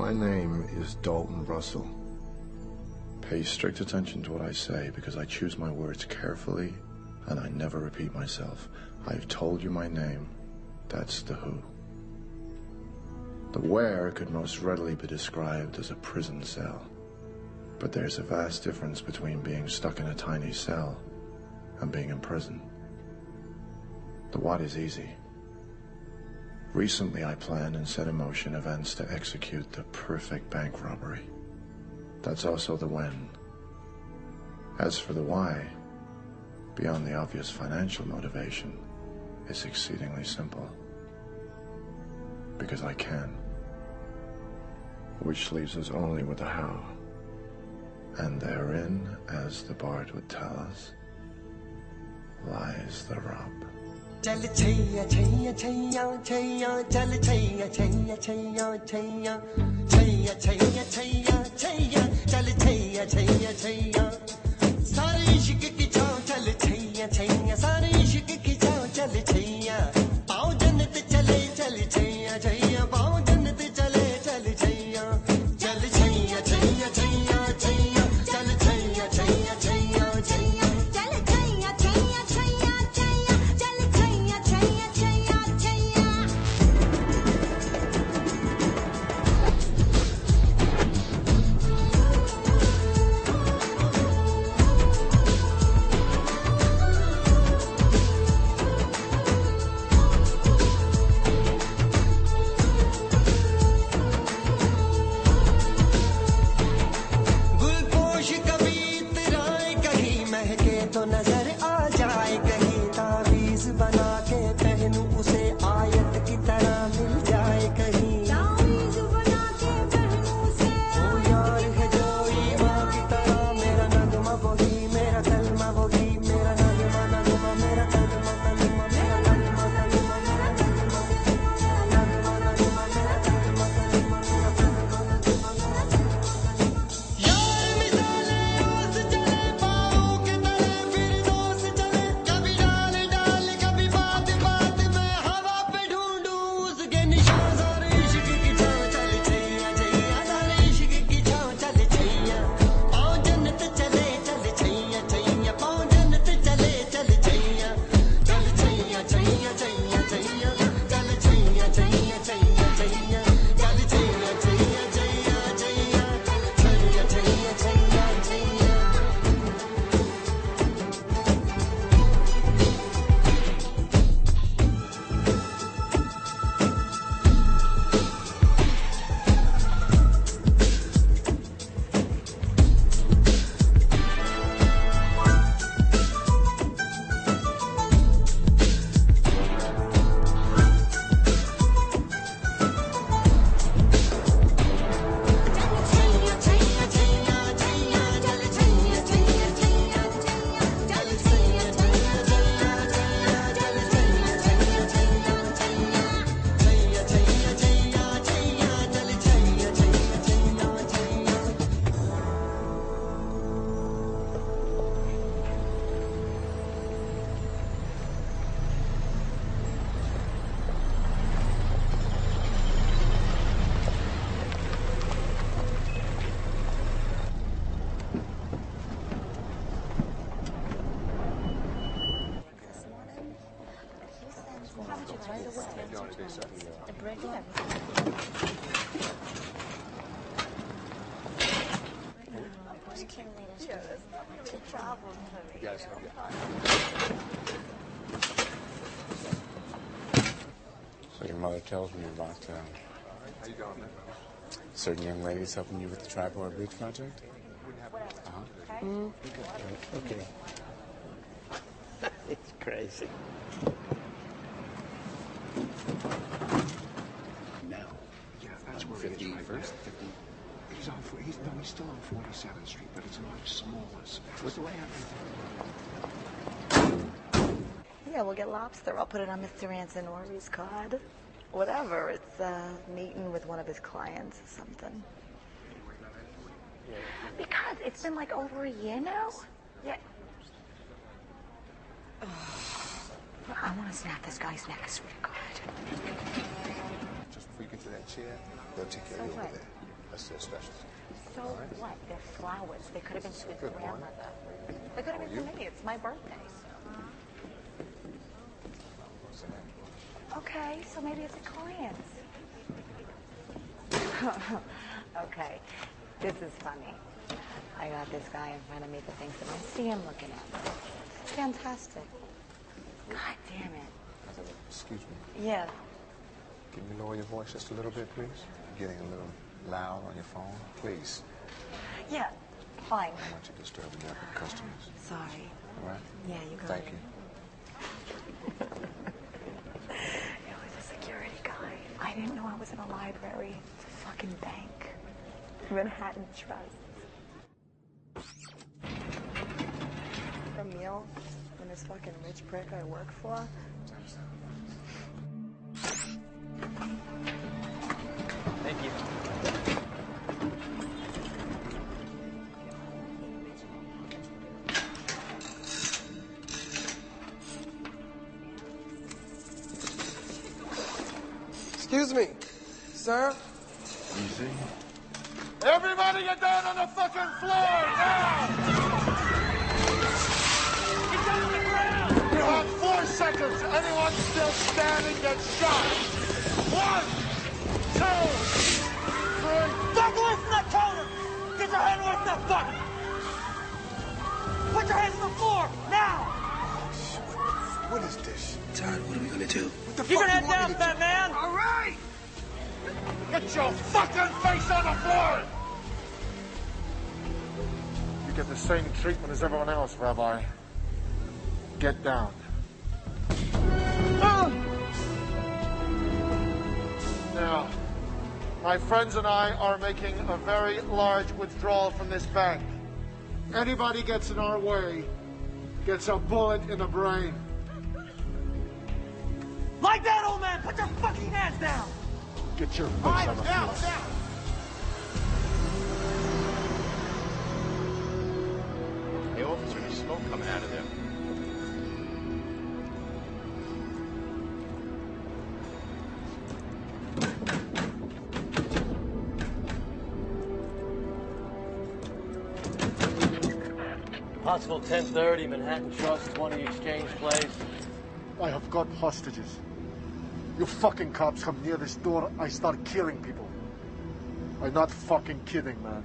My name is Dalton Russell. Pay strict attention to what I say because I choose my words carefully and I never repeat myself. I've told you my name. That's the who. The where could most readily be described as a prison cell. But there's a vast difference between being stuck in a tiny cell and being in prison. The what is easy. Recently I planned and set in motion events to execute the perfect bank robbery. That's also the when. As for the why, beyond the obvious financial motivation, it's exceedingly simple. Because I can. Which leaves us only with the how. And therein, as the bard would tell us, lies the rub. चल छैया छैया छैया छैया चल छैया छैया छैया छैया छैया छैया छैया छैया चल छैया छैया छैया सारे इश्क की छाँव चल छैया छैया सारे इश्क की छाँव चल छैया पाँव जन्नत चले चल छैया छैया पाँव जन्नत चले चल छैया चल छैया छैया छैया छैया चल छैया छैया छैया छैया चल छैया छैया छैया छैया चल छैया छैया छैया छैया गुलपोश कभी इतराए कहीं महके तो नजर आ जाए कहीं तावीज बना के पहनूं उसे आयत की तरह मिल जाए कहीं तावीज़ बना के पहनूं से ओ यार है जो ईमान की तरह मेरा नगमा वही मेरा कलमा वही मेरा नगमा नगमा मेरा कलमा कलमा मेरा कलमा कलमा मेरा कलमा नगमा नगमा मेरा कलमा कलमा मेरा कलमा नगमा मेरा यार मिसाले ओस चले पाँव के तले फिर दोस चले कभी डाल डाल कभी बात बात में हवा पे ढूंढूं उसके निशान सारे इश्क की छाँव चल छैया छैया सारे इश्क की छाँव चल छैया पाँव जन्नत चले चल छैया छैया पाँव जन्नत चले चल छैया चल छैया छैया छैया छैया चल छैया छैया छैया छैया चल छैया छैया छैया छैया छैया छैया छैया छैया छैया छैया छैया छैया चल छैया छैया छैया छैया चल छैया छैया छैया छैया चल छैया छैया छैया छैया छैया छैया छैया छैया चल Chaiyya Chaiyya Chaiyya Chaiyya So your mother tells me about certain young ladies helping you with the Tripod Bridge project? Okay. It's crazy. Now. Yeah, that's where 50 it is right first? now. 50. He's still on 47th Street, but it's a much smaller space. What's the way out? Yeah, we'll get lobster. I'll put it on Mr. Anzanore's card. Whatever. It's meeting with one of his clients or something. Because it's been like over a year now. Yeah. I want to snap this guy's neck, I swear to God. Just before you get to that chair, they'll take care of you over there. That's their specialty. So what? They're flowers. They could have been to his Good morning. grandmother. They could have been to me. It's my birthday. What's the name? Okay, so maybe it's a client. Okay, this is funny. I got this guy in front of me that thinks that I see him looking at me. It's fantastic. God damn it. Excuse me. Yeah. Can you lower your voice just a little bit, please? You're getting a little loud on your phone. Please. Yeah, fine. I don't want you disturbing your customers. Sorry. All right? Yeah, you got Thank it. you. It was a security guy. I didn't know I was in a library. It's a fucking bank. Manhattan Trust. A meal from this fucking rich prick I work for. Thank you. Excuse me, sir. Easy. Everybody get down on the fucking floor now! Get down on the ground! You have 4 seconds. Anyone still standing gets shot. 1, 2, 3. Fuck away from that counter! Get your hand away from that fucker! Put your hands on the floor, now! What is this? Todd, what are we gonna do? What the Keep your fuck head you want down, me to fat do? man! All right! Get your fucking face on the floor! You get the same treatment as everyone else, Rabbi. Get down. Now, my friends and I are making a very large withdrawal from this bank. Anybody gets in our way gets a bullet in the brain. Like that, old man! Put your fucking hands down! Get your face on the floor. Hey, officer, there's smoke coming out of there. Possible 10:30, Manhattan Trust, 20 Exchange Place. I have got hostages. You fucking cops come near this door, I start killing people. I'm not fucking kidding, man.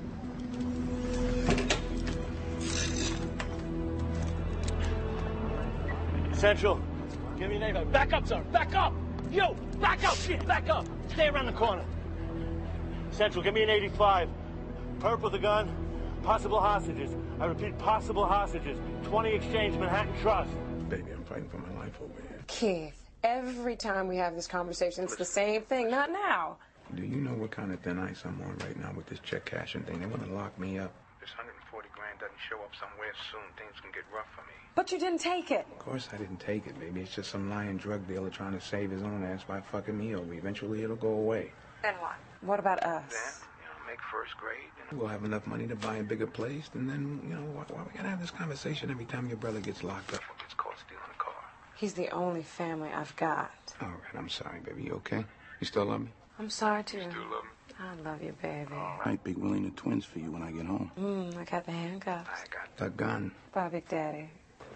Central, give me your name. Back up, sir. Back up! You! Back up! Shit, back up! Stay around the corner. Central, give me an 85. Perp with a gun. Possible hostages. I repeat, possible hostages. 20 Exchange, Manhattan Trust. Baby, I'm fighting for my life over here. Keith, every time we have this conversation, it's the same thing. Not now. Do you know what kind of thin ice I'm on right now with this check cashing thing? They want to lock me up. This 140 grand doesn't show up somewhere soon. Things can get rough for me. But you didn't take it. Of course I didn't take it, baby. It's just some lying drug dealer trying to save his own ass by fucking me over. Eventually it'll go away. Then what? What about us? Then, make first grade. We'll have enough money to buy a bigger place, and then, why we gotta have this conversation every time your brother gets locked up or gets caught stealing a car? He's the only family I've got. All right, I'm sorry, baby. You okay? You still love me? I'm sorry, too. You still love me? I love you, baby. All right, Big Willie and the twins for you when I get home. I got the handcuffs. I got the gun. Bye, Big Daddy.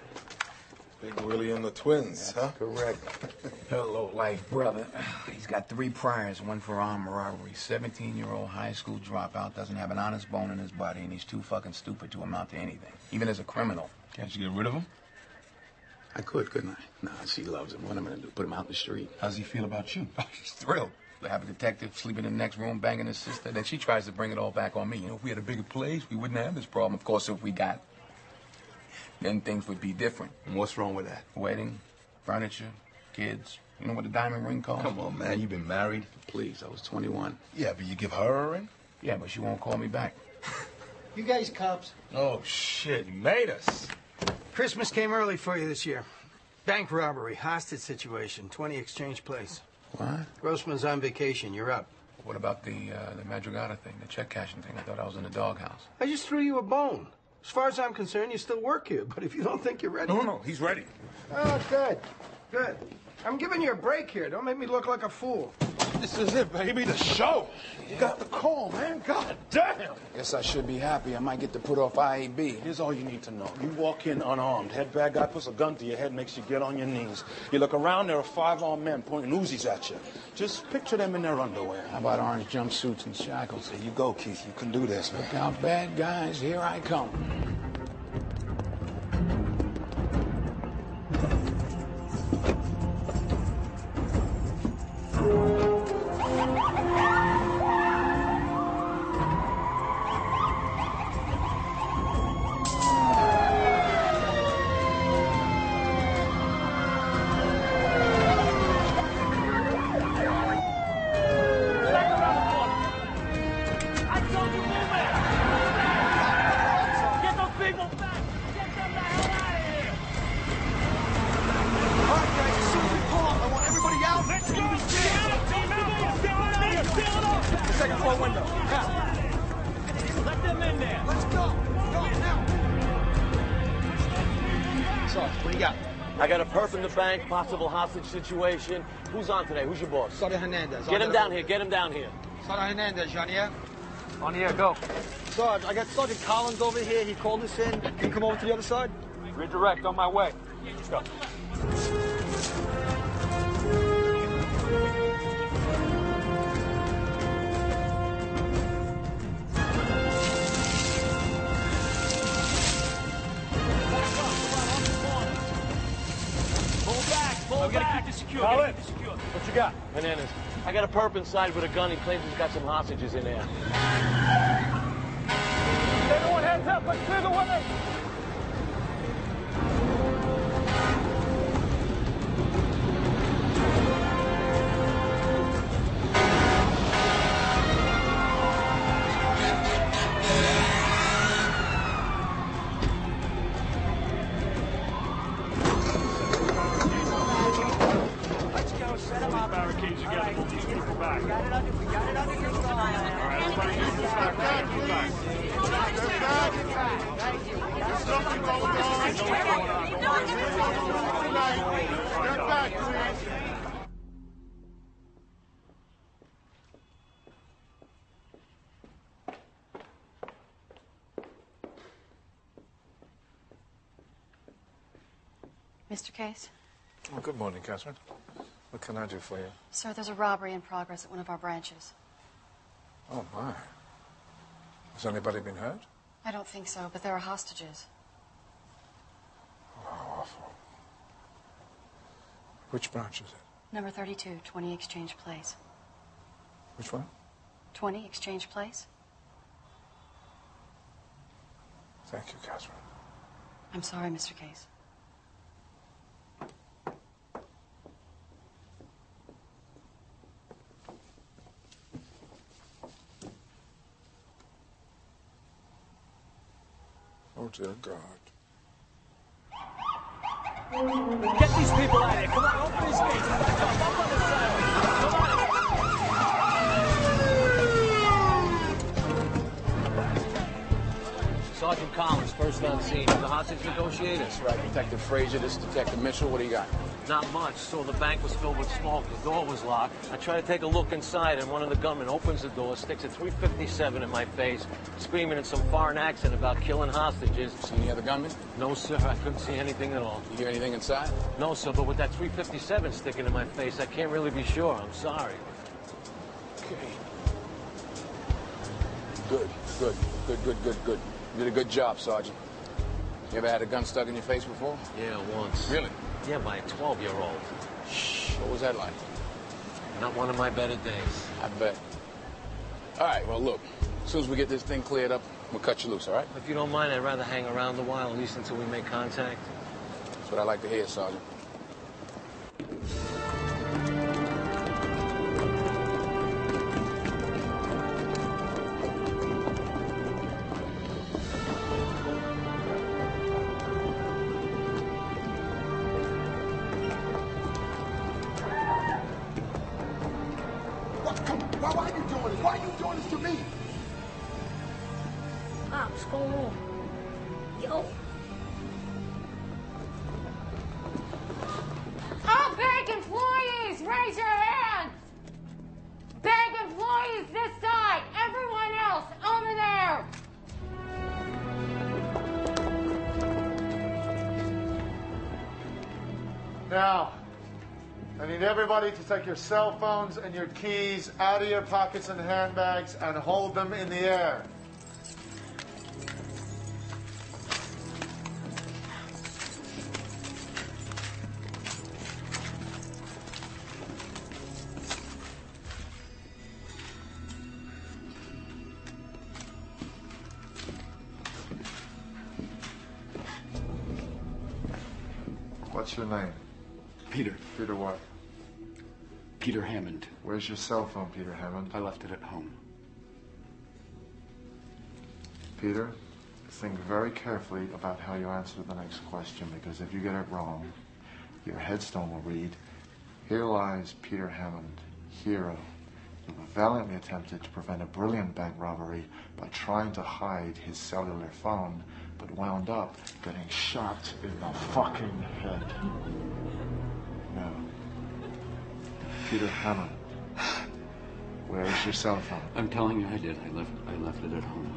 Big Willie and the twins, huh? Correct. Hello, life, brother. He's got 3 priors, one for armed robbery. 17-year-old high school dropout, doesn't have an honest bone in his body, and he's too fucking stupid to amount to anything, even as a criminal. Can't you get rid of him? I could, couldn't I? Nah, she loves him. What am I gonna do? Put him out in the street? How's he feel about you? He's thrilled. To have a detective sleeping in the next room, banging his sister. Then she tries to bring it all back on me. If we had a bigger place, we wouldn't have this problem. Of course, if we got, then things would be different. And what's wrong with that? Wedding, furniture, kids. You know what a diamond ring costs? Come on, man. You've been married. Please, I was 21. Yeah, but you give her a ring? Yeah, but she won't call me back. You guys cops. Oh, shit. You made us. Christmas came early for you this year. Bank robbery, hostage situation, 20 Exchange Place. What? Grossman's on vacation. You're up. What about the Madrugada thing, the check cashing thing? I thought I was in the doghouse. I just threw you a bone. As far as I'm concerned, you still work here. But if you don't think you're ready... No, he's ready. Oh, good. Good. I'm giving you a break here. Don't make me look like a fool. This is it, baby, the show. You got the call, man. God damn. Guess I should be happy. I might get to put off IAB. Here's all you need to know. You walk in unarmed. Head bad guy puts a gun to your head, makes you get on your knees. You look around, there are 5 armed men pointing Uzis at you. Just picture them in their underwear. How about orange jumpsuits and shackles? There you go, Keith. You can do this, man. Look out, bad guys. Here I come. Bank, possible hostage situation. Who's on today? Who's your boss? Sergeant Hernandez. Get him down here. Get him down here. Sergeant Hernandez, Janier. On the air, go. Sarge, I got Sergeant Collins over here. He called us in. Can you come over to the other side? Redirect, on my way. Let's go. We gotta keep this secure. What you got? Hernandez. I got a perp inside with a gun. He claims he's got some hostages in there. Everyone heads up. Let's clear the way. Mr. Case? Oh, good morning, Catherine. What can I do for you? Sir, there's a robbery in progress at one of our branches. Oh, my. Has anybody been hurt? I don't think so, but there are hostages. Oh, how awful. Which branch is it? Number 32, 20 Exchange Place. Which one? 20 Exchange Place. Thank you, Catherine. I'm sorry, Mr. Case. Oh, dear God. Get these people out of here. Come on, open these gates. Up on the side. Come on. Sergeant Collins, first on scene. The hostage negotiators. That's right, Detective Frazier. This is Detective Mitchell. What do you got? Not much. So the bank was filled with smoke. The door was locked. I try to take a look inside, and one of the gunmen opens the door, sticks a .357 in my face, screaming in some foreign accent about killing hostages. See any other gunmen? No, sir. I couldn't see anything at all. You hear anything inside? No, sir. But with that .357 sticking in my face, I can't really be sure. I'm sorry. Okay. Good. You did a good job, Sergeant. You ever had a gun stuck in your face before? Yeah, once. Really? Yeah, by a 12-year-old. Shh. What was that like? Not one of my better days. I bet. All right, well, look. As soon as we get this thing cleared up, we'll cut you loose, all right? If you don't mind, I'd rather hang around a while, at least until we make contact. That's what I like to hear, Sergeant. Why are you doing this? Why are you doing this to me? What's going on? Yo. All bank employees, raise your hands! Now, I need everybody to take your cell phones and your keys out of your pockets and handbags and hold them in the air. What's your name? Peter. Peter what? Peter Hammond. Where's your cell phone, Peter Hammond? I left it at home. Peter, think very carefully about how you answer the next question, because if you get it wrong, your headstone will read, "Here lies Peter Hammond, hero, who valiantly attempted to prevent a brilliant bank robbery by trying to hide his cellular phone, but wound up getting shot in the fucking head." Now, Peter Hammond, where's your cell phone? I'm telling you I did. I left it at home.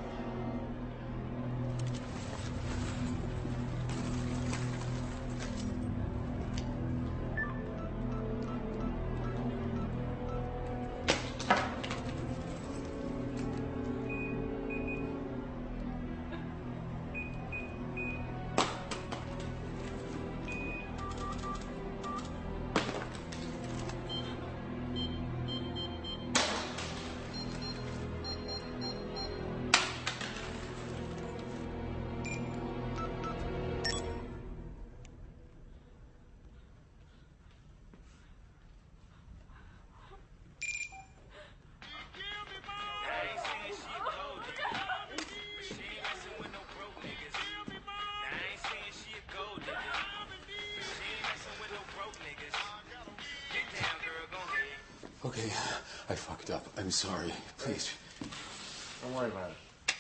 Okay, I fucked up. I'm sorry. Please. Don't worry about it.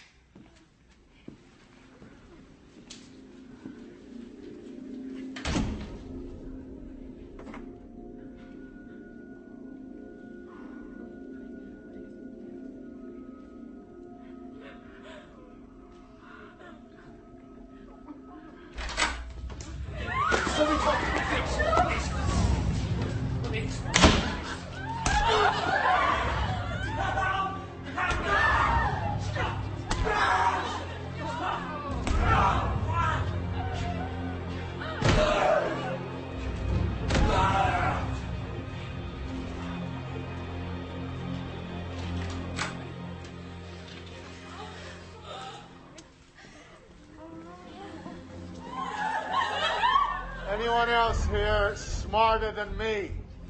Anyone else here smarter than me?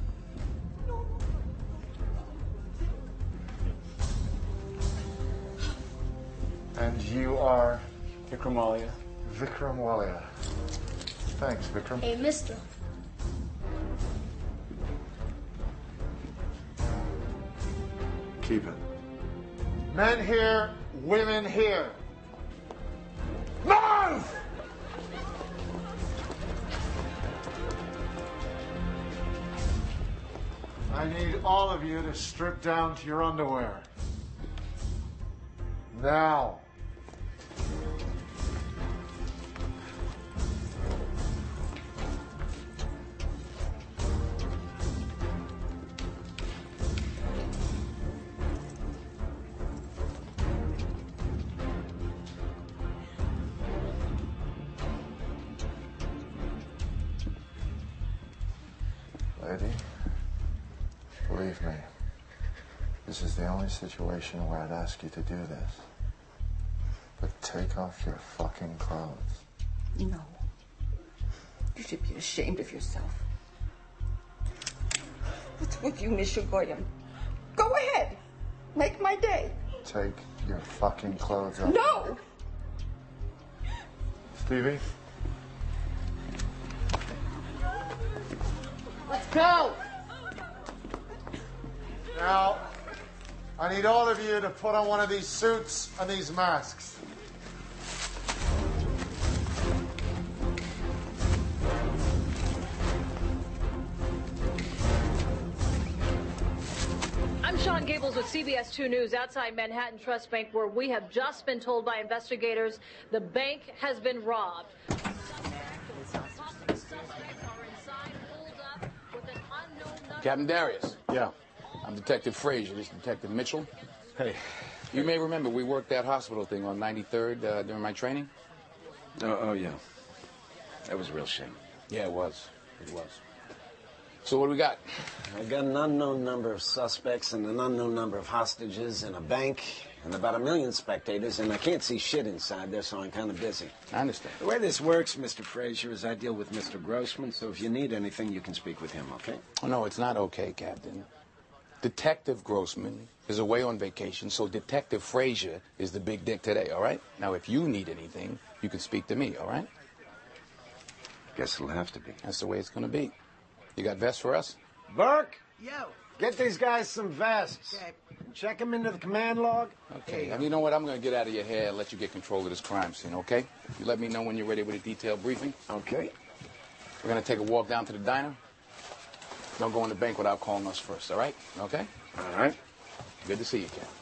And you are? Vikram Walia. Vikram Walia. Thanks, Vikram. Hey, mister. Keep it. Men here, women here. Move! I need all of you to strip down to your underwear. Now. Lady, believe me, this is the only situation where I'd ask you to do this. But take off your fucking clothes. No. You should be ashamed of yourself. What's with you, Miss Goyam? Go ahead. Make my day. Take your fucking clothes off. No! Stevie? Let's go! Now, I need all of you to put on one of these suits and these masks. I'm Sean Gables with CBS 2 News outside Manhattan Trust Bank, where we have just been told by investigators the bank has been robbed. Captain Darius. Yeah. I'm Detective Frazier. This is Detective Mitchell. Hey. You may remember we worked that hospital thing on 93rd during my training. Oh, yeah. That was a real shame. Yeah, it was. It was. So what do we got? I got an unknown number of suspects and an unknown number of hostages in a bank and about 1 million spectators, and I can't see shit inside there, so I'm kind of busy. I understand. The way this works, Mr. Frazier, is I deal with Mr. Grossman, so if you need anything, you can speak with him, okay? Oh, no, it's not okay, Captain. Detective Grossman is away on vacation, so Detective Frazier is the big dick today, all right? Now, if you need anything, you can speak to me, all right? Guess it'll have to be. That's the way it's going to be. You got vests for us? Burke! Yo. Get these guys some vests. Okay. Check them into the command log. Okay. And you know what? I'm going to get out of your hair and let you get control of this crime scene, okay? You let me know when you're ready with a detailed briefing. Okay. We're going to take a walk down to the diner. Don't go in the bank without calling us first, all right? Okay? All right. Good to see you, Ken.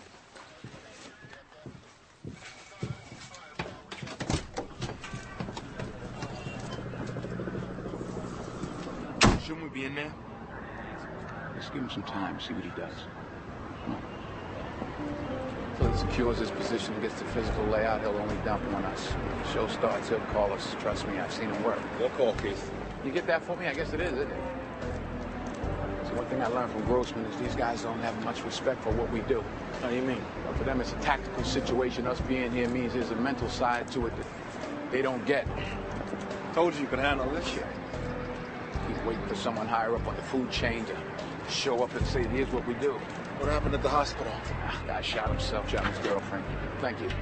Shouldn't we be in there? Let's give him some time, see what he does. Come on. Until he secures his position and gets the physical layout, he'll only dump on us. When the show starts, he'll call us. Trust me, I've seen him work. What call, Keith? You get that for me? I guess it is, isn't it? So one thing I learned from Grossman is these guys don't have much respect for what we do. How do you mean? Well, for them, it's a tactical situation. Us being here means there's a mental side to it that they don't get. Told you could handle this shit. Keep waiting for someone higher up on the food chain to show up and say, here's what we do. What happened at the hospital? Guy shot himself, shot his girlfriend. Thank you.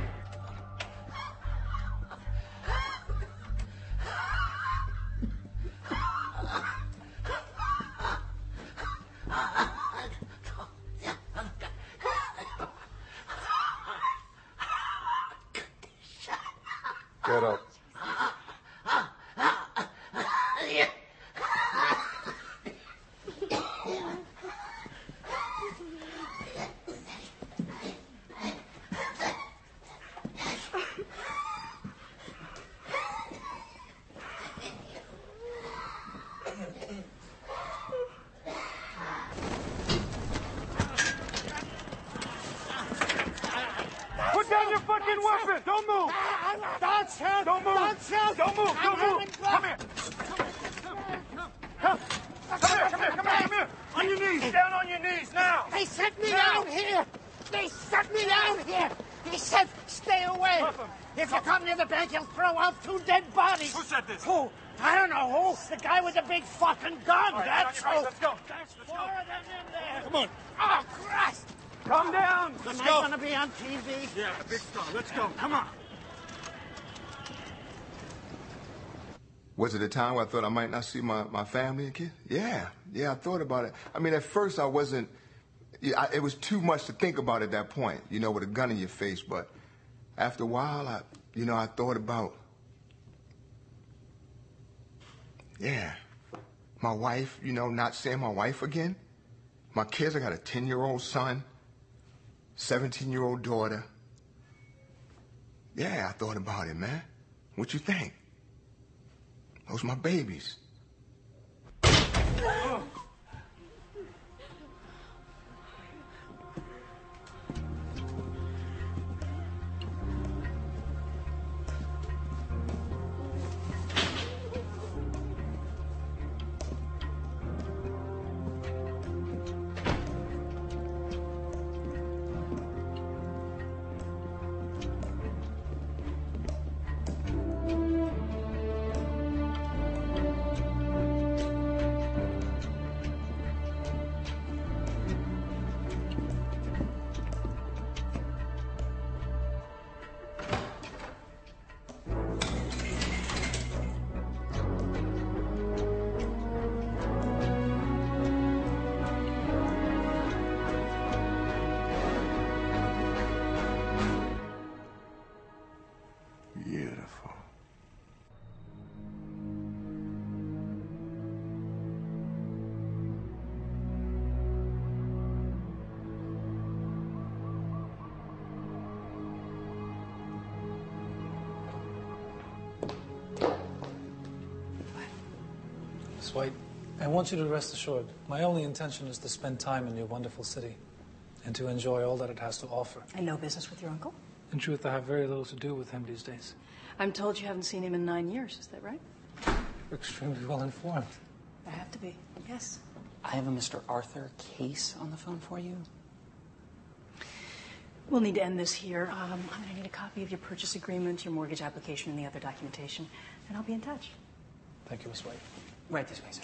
Get up. Put down your fucking weapon! Don't move! Don't shoot! Don't move! Don't shoot! Don't move! Don't move! Come here! Come here! On your knees! Down on your knees now! They sent me Now. down here! They sent me down here! He said, stay away! Cuff him. If you come near the bank, he'll throw out 2 dead bodies! Who said this? Who? I don't know who. The guy with the big fucking gun! All right, That's get on who! your feet. Let's go! Let's 4 go! of them in there! Come on! Oh, Christ! Calm down! Am Let's I go! gonna be on TV? Yeah, a big star. Let's go. Come on! Was it a time where I thought I might not see my family and kids? Yeah, I thought about it. I mean, at first I wasn't, it was too much to think about at that point, you know, with a gun in your face. But after a while, I thought about, my wife, not seeing my wife again. My kids, I got a 10-year-old son, 17-year-old daughter. Yeah, I thought about it, man. What you think? Those my babies. Beautiful. Swipe. I want you to rest assured, my only intention is to spend time in your wonderful city and to enjoy all that it has to offer. And no business with your uncle? In truth, I have very little to do with him these days. I'm told you haven't seen him in 9 years, is that right? You're extremely well informed. I have to be, yes. I have a Mr. Arthur Case on the phone for you. We'll need to end this here. I'm going to need a copy of your purchase agreement, your mortgage application, and the other documentation, and I'll be in touch. Thank you, Miss White. Right this way, sir.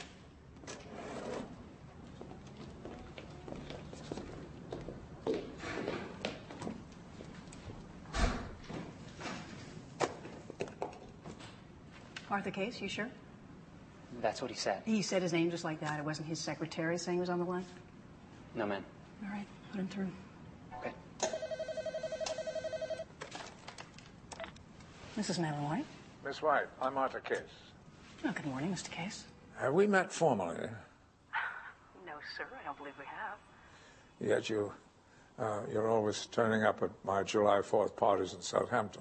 Arthur Case, you sure? That's what he said. He said his name just like that. It wasn't his secretary saying he was on the line? No, ma'am. All right, put him through. Okay. Mrs. Madeline White? Miss White, I'm Arthur Case. Oh, good morning, Mr. Case. Have we met formally? No, sir, I don't believe we have. Yet you're always turning up at my July 4th parties in Southampton.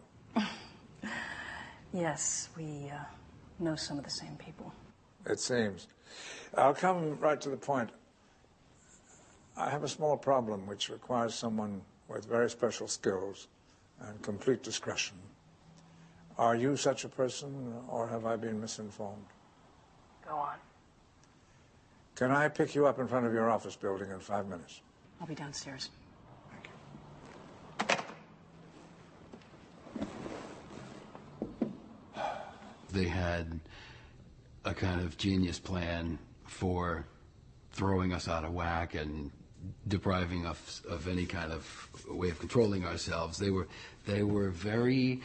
Yes, we know some of the same people. It seems. I'll come right to the point. I have a small problem which requires someone with very special skills and complete discretion. Are you such a person, or have I been misinformed? Go on. Can I pick you up in front of your office building in 5 minutes? I'll be downstairs. They had a kind of genius plan for throwing us out of whack and depriving us of any kind of way of controlling ourselves. They were very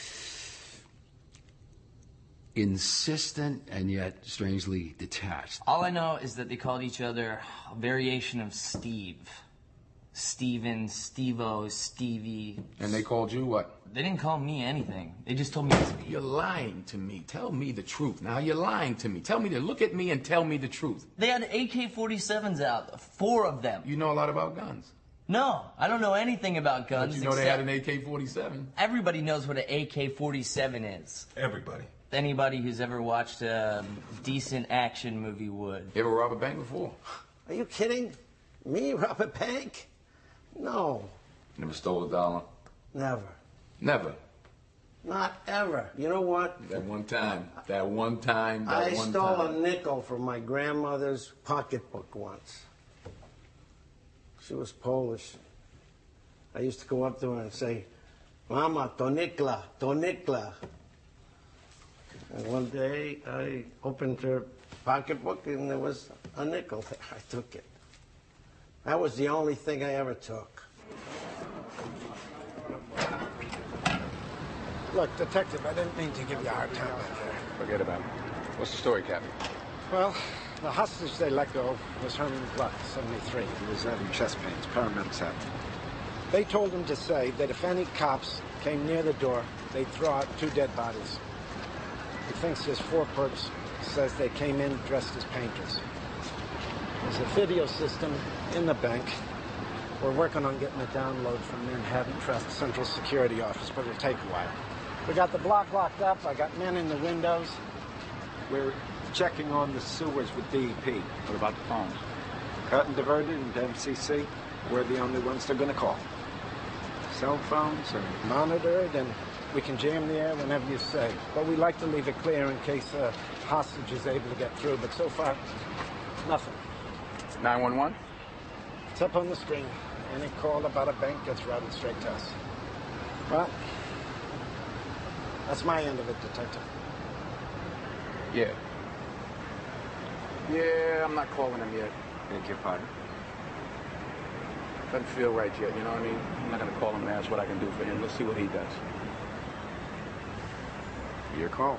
insistent and yet strangely detached. All I know is that they called each other a variation of Steve. Steven, Steve-O, Stevie. And they called you what? They didn't call me anything. They just told me to speak. You're lying to me. Tell me the truth. Now you're lying to me. Tell me to look at me and tell me the truth. They had AK-47s out, 4 of them. You know a lot about guns. No, I don't know anything about guns. But you know they had an AK-47. Everybody knows what an AK-47 is. Everybody. Anybody who's ever watched a decent action movie would. You ever robbed a bank before? Are you kidding? Me rob a bank? No. Never stole a dollar? Never. Never? Not ever. You know what? That one time. That one time. I stole a nickel from my grandmother's pocketbook once. She was Polish. I used to go up to her and say, Mama, to nikla, to nikla. And one day I opened her pocketbook and there was a nickel there. I took it. That was the only thing I ever took. Look, Detective, I didn't mean to give you a hard time out there. Forget about it. What's the story, Captain? Well, the hostage they let go was Herman Gluck, 73. He was having chest pains. Paramedics had him. They told him to say that if any cops came near the door, they'd throw out 2 dead bodies. He thinks there's 4 perps. Says they came in dressed as painters. There's a video system in the bank. We're working on getting a download from Manhattan Trust Central Security Office, but it'll take a while. We got the block locked up. I got men in the windows. We're checking on the sewers with DEP. What about the phones? Cut and diverted into MCC. We're the only ones they're going to call. Cell phones are monitored, and we can jam the air whenever you say. But we like to leave it clear in case a hostage is able to get through. But so far, nothing. 911? It's up on the screen. Any call about a bank gets routed straight to us. Well, that's my end of it, Detective. Yeah. Yeah, I'm not calling him yet. Beg your pardon? Doesn't feel right yet, you know what I mean? I'm not going to call him and ask what I can do for him. Let's see what he does. Your call.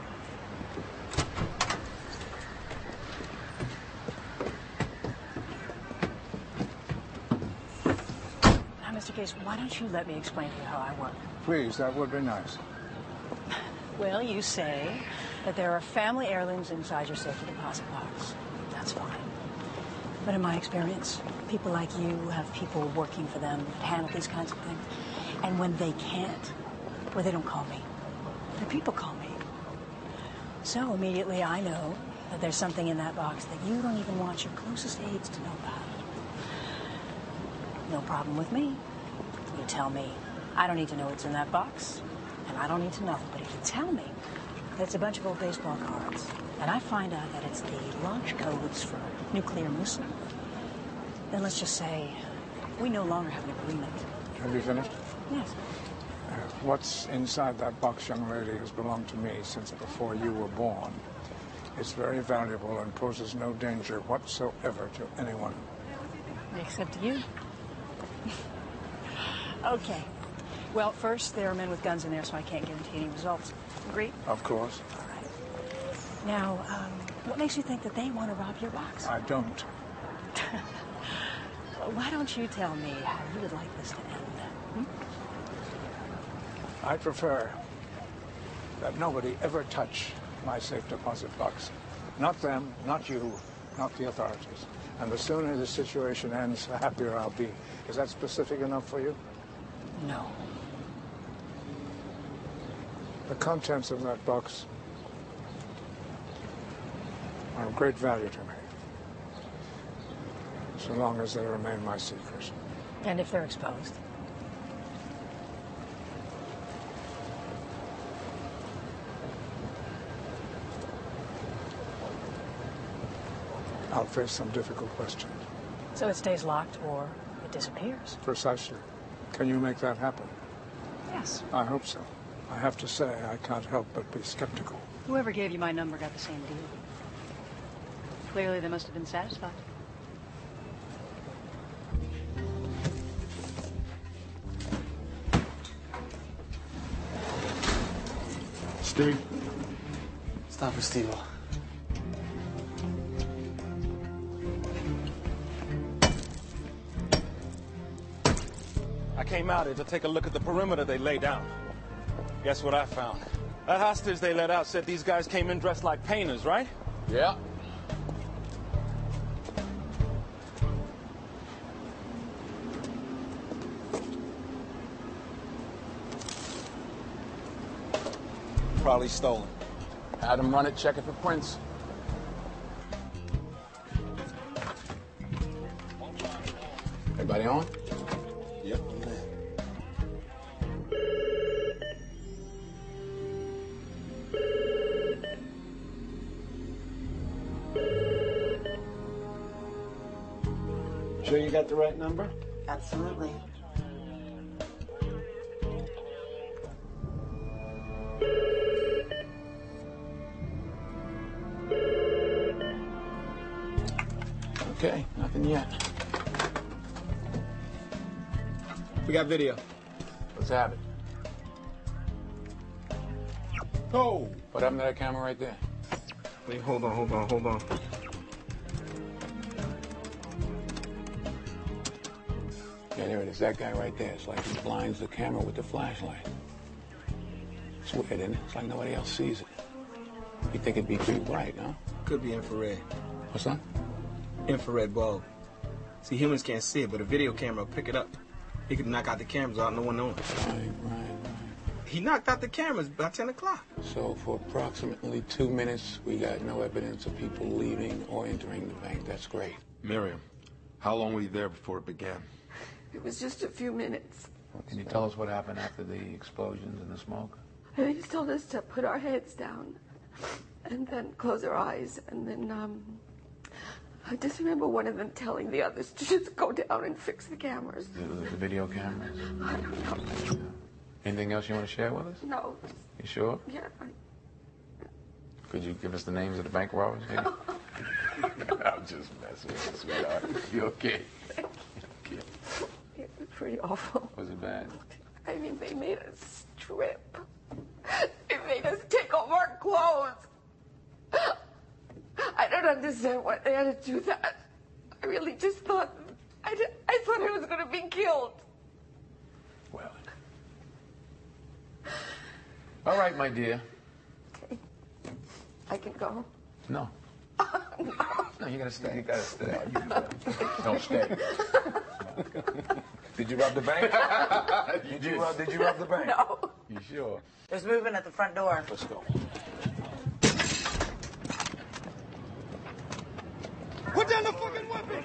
Now, Mr. Case, why don't you let me explain to you how I work? Please, that would be nice. Well, you say that there are family heirlooms inside your safety deposit box. That's fine. But in my experience, people like you have people working for them that handle these kinds of things. And when they can't, well, they don't call me. The people call me. So immediately I know that there's something in that box that you don't even want your closest aides to know about. No problem with me. You tell me. I don't need to know what's in that box, and I don't need to know. But if you tell me that it's a bunch of old baseball cards, and I find out that it's the launch codes for nuclear Musa, then let's just say we no longer have an agreement. Have you finished? Yes. What's inside that box, young lady, has belonged to me since before you were born. It's very valuable and poses no danger whatsoever to anyone. Except to you. Okay. Well, first, there are men with guns in there, so I can't guarantee any results. Agreed? Of course. All right. Now, what makes you think that they want to rob your box? I don't. Why don't you tell me how you would like this to end? I prefer that nobody ever touch my safe deposit box. Not them, not you, not the authorities. And the sooner the situation ends, the happier I'll be. Is that specific enough for you? No. The contents of that box are of great value to me, so long as they remain my secret. And if they're exposed? I'll face some difficult questions. So it stays locked or it disappears? Precisely. Can you make that happen? Yes. I hope so. I have to say, I can't help but be skeptical. Whoever gave you my number got the same deal. Clearly, they must have been satisfied. Steve? Stop for Steve-O. I came out here to take a look at the perimeter they laid down. Guess what I found? That hostage they let out said these guys came in dressed like painters, right? Yeah. Probably stolen. Had them run it, check it for prints. Everybody on? Yep. Sure you got the right number? Absolutely. Okay, nothing yet. We got video. Let's have it. Oh! What happened to that camera right there? Wait, hold on. Yeah, there it is. That guy right there. It's like he blinds the camera with the flashlight. It's weird, isn't it? It's like nobody else sees it. You think it'd be too bright, huh? Could be infrared. What's that? Infrared bulb. See, humans can't see it, but a video camera will pick it up. He could knock out the cameras out, no one knows. Right. He knocked out the cameras by 10 o'clock. So for approximately 2 minutes, we got no evidence of people leaving or entering the bank. That's great. Miriam, how long were you there before it began? It was just a few minutes. Can you tell us what happened after the explosions and the smoke? They just told us to put our heads down and then close our eyes. And then I just remember one of them telling the others to just go down and fix the cameras. The video cameras? I don't know. Anything else you want to share with us? No. You sure? Yeah. Could you give us the names of the bank robbers? Maybe? I'm just messing with you, sweetheart. You okay? It was pretty awful. Was it bad? I mean, they made us strip. They made us take off our clothes. I don't understand why they had to do that. I really just thought, I thought I was going to be killed. Well. All right, my dear. Okay. I can go. No. No. No, you gotta stay. You gotta stay. Don't stay. Did you rob the bank? Did you rob the bank? No. You sure? There's movement at the front door. Let's go. Put down the fucking weapon!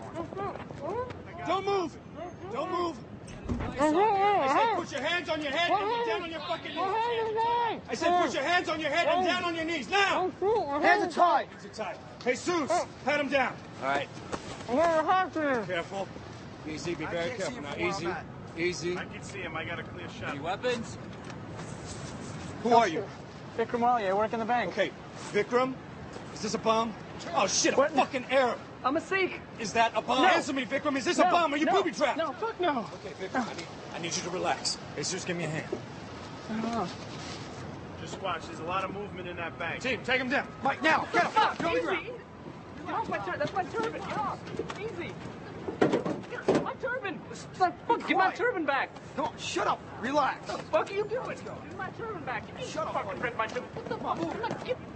Don't move! Don't move! I said put your hands on your head and get down on your fucking knees. I said put your hands on your head and down on your knees. Now! Hands are tied. Hands are tied. Jesus, pat him down. All right. Careful. Easy, be very careful. Now, easy. Easy. I can see him. I got a clear shot. Any weapons? Who are you? Vikram Wali, I work in the bank. Okay, Vikram? Is this a bomb? Oh, shit, a fucking Arab. I'm a Sikh. Is that a bomb? No. Answer me, Vikram. Is this a bomb? Are you booby trapped? No, fuck no. Okay, Vikram, I need you to relax. Jesus, give me a hand. Just watch. There's a lot of movement in that bank. Team, take him down. Right now. Get him. Go on the ground. Get off my turban. That's my turban. Get off. Easy. My turban. Fuck, get my turban back. Come on, shut up. Relax. What the fuck are you doing? Give me my turban back. Shut up. Fucking rip my turban. What the fuck? Look, get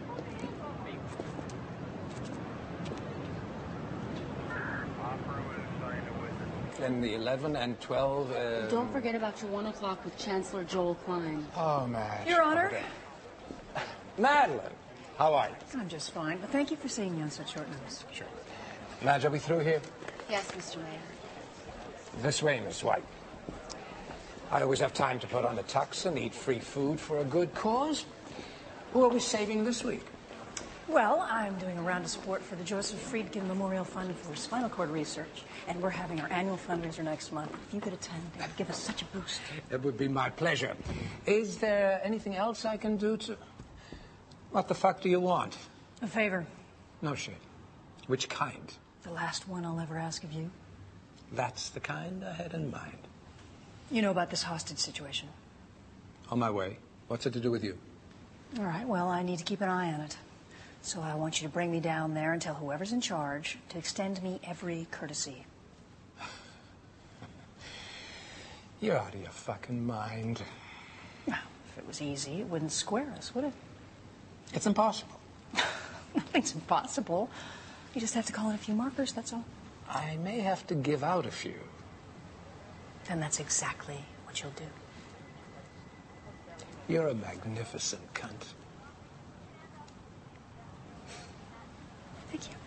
And the 11 and 12... Don't forget about your 1 o'clock with Chancellor Joel Klein. Oh, Madge. Your Honor. Madeline, how are you? I'm just fine, but thank you for seeing me on such short notice. Sure. Madge, are we through here? Yes, Mr. Mayor. This way, Miss White. I always have time to put on the tux and eat free food for a good cause. Who are we saving this week? Well, I'm doing a round of support for the Joseph Friedkin Memorial Fund for Spinal Cord Research, and we're having our annual fundraiser next month. If you could attend, it would give us such a boost. It would be my pleasure. Is there anything else I can do to... What the fuck do you want? A favor. No shit. Which kind? The last one I'll ever ask of you. That's the kind I had in mind. You know about this hostage situation? On my way. What's it to do with you? All right, well, I need to keep an eye on it. So I want you to bring me down there and tell whoever's in charge to extend me every courtesy. You're out of your fucking mind. Well, if it was easy, it wouldn't square us, would it? It's impossible. Nothing's impossible. You just have to call in a few markers, that's all. I may have to give out a few. Then that's exactly what you'll do. You're a magnificent cunt. Thank you.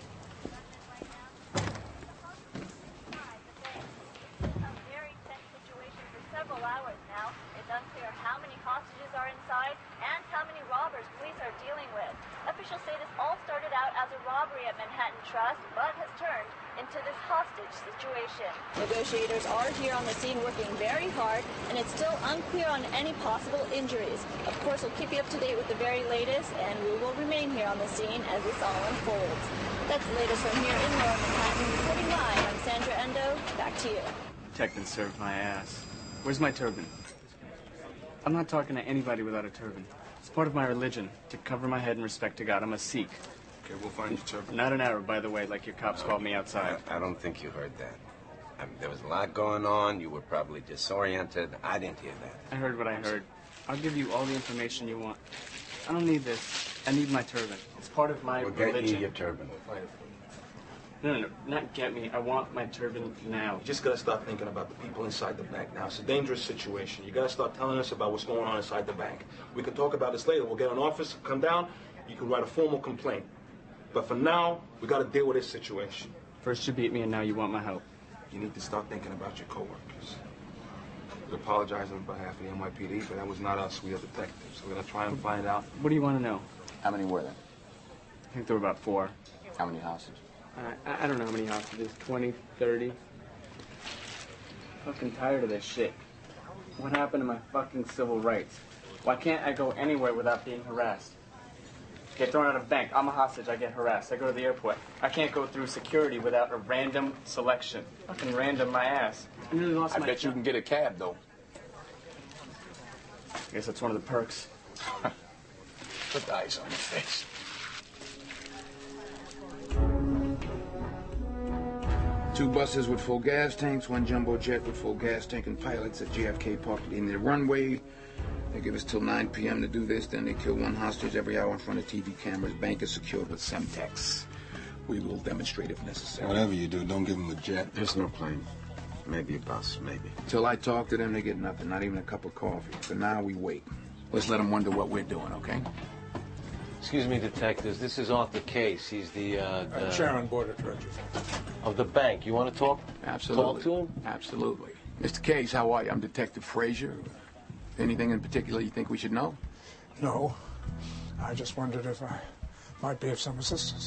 Several hours now. It's unclear how many hostages are inside and how many robbers police are dealing with. Officials say this all started out as a robbery at Manhattan Trust, but has turned into this hostage situation. Negotiators are here on the scene working very hard, and it's still unclear on any possible injuries. Of course, we'll keep you up to date with the very latest, and we will remain here on the scene as this all unfolds. That's the latest from here in Lower Manhattan. Reporting live, I'm Sandra Endo. Back to you. Protect and serve my ass. Where's my turban? I'm not talking to anybody without a turban. It's part of my religion, to cover my head in respect to God. I'm a Sikh. Okay, we'll find your turban. Not an Arab, by the way, like your cops called me outside. I don't think you heard that. I mean, there was a lot going on. You were probably disoriented. I didn't hear that. I heard what I heard. I'll give you all the information you want. I don't need this. I need my turban. It's part of my religion. We'll get you your turban. No, not get me. I want my turban now. You just gotta start thinking about the people inside the bank now. It's a dangerous situation. You gotta start telling us about what's going on inside the bank. We can talk about this later. We'll get an officer, come down. You can write a formal complaint. But for now, we gotta deal with this situation. First you beat me and now you want my help. You need to start thinking about your coworkers. We apologize on behalf of the NYPD, but that was not us. We are detectives. We're gonna try and find out. What do you want to know? How many were there? I think there were about 4. How many hostages? I don't know how many hostages. 20, 30. Fucking tired of this shit. What happened to my fucking civil rights? Why can't I go anywhere without being harassed? Get thrown out of a bank. I'm a hostage. I get harassed. I go to the airport. I can't go through security without a random selection. Fucking random my ass. I nearly lost my I bet you can get a cab, though. I guess that's one of the perks. Put the ice on your face. Two buses with full gas tanks, one jumbo jet with full gas tank and pilots at JFK parked in the runway. They give us till 9 p.m. to do this, then they kill one hostage every hour in front of TV cameras. Bank is secured with Semtex. We will demonstrate if necessary. Whatever you do, don't give them a jet. There's no plane. Maybe a bus, maybe. Till I talk to them, they get nothing, not even a cup of coffee. For now, we wait. Let's let them wonder what we're doing, okay? Excuse me, detectives. This is Arthur Case. He's the Chairman, Board of Directors. Of the bank. You want to talk? Absolutely. Talk to him? Absolutely. Mr. Case, how are you? I'm Detective Frazier. Anything in particular you think we should know? No. I just wondered if I might be of some assistance.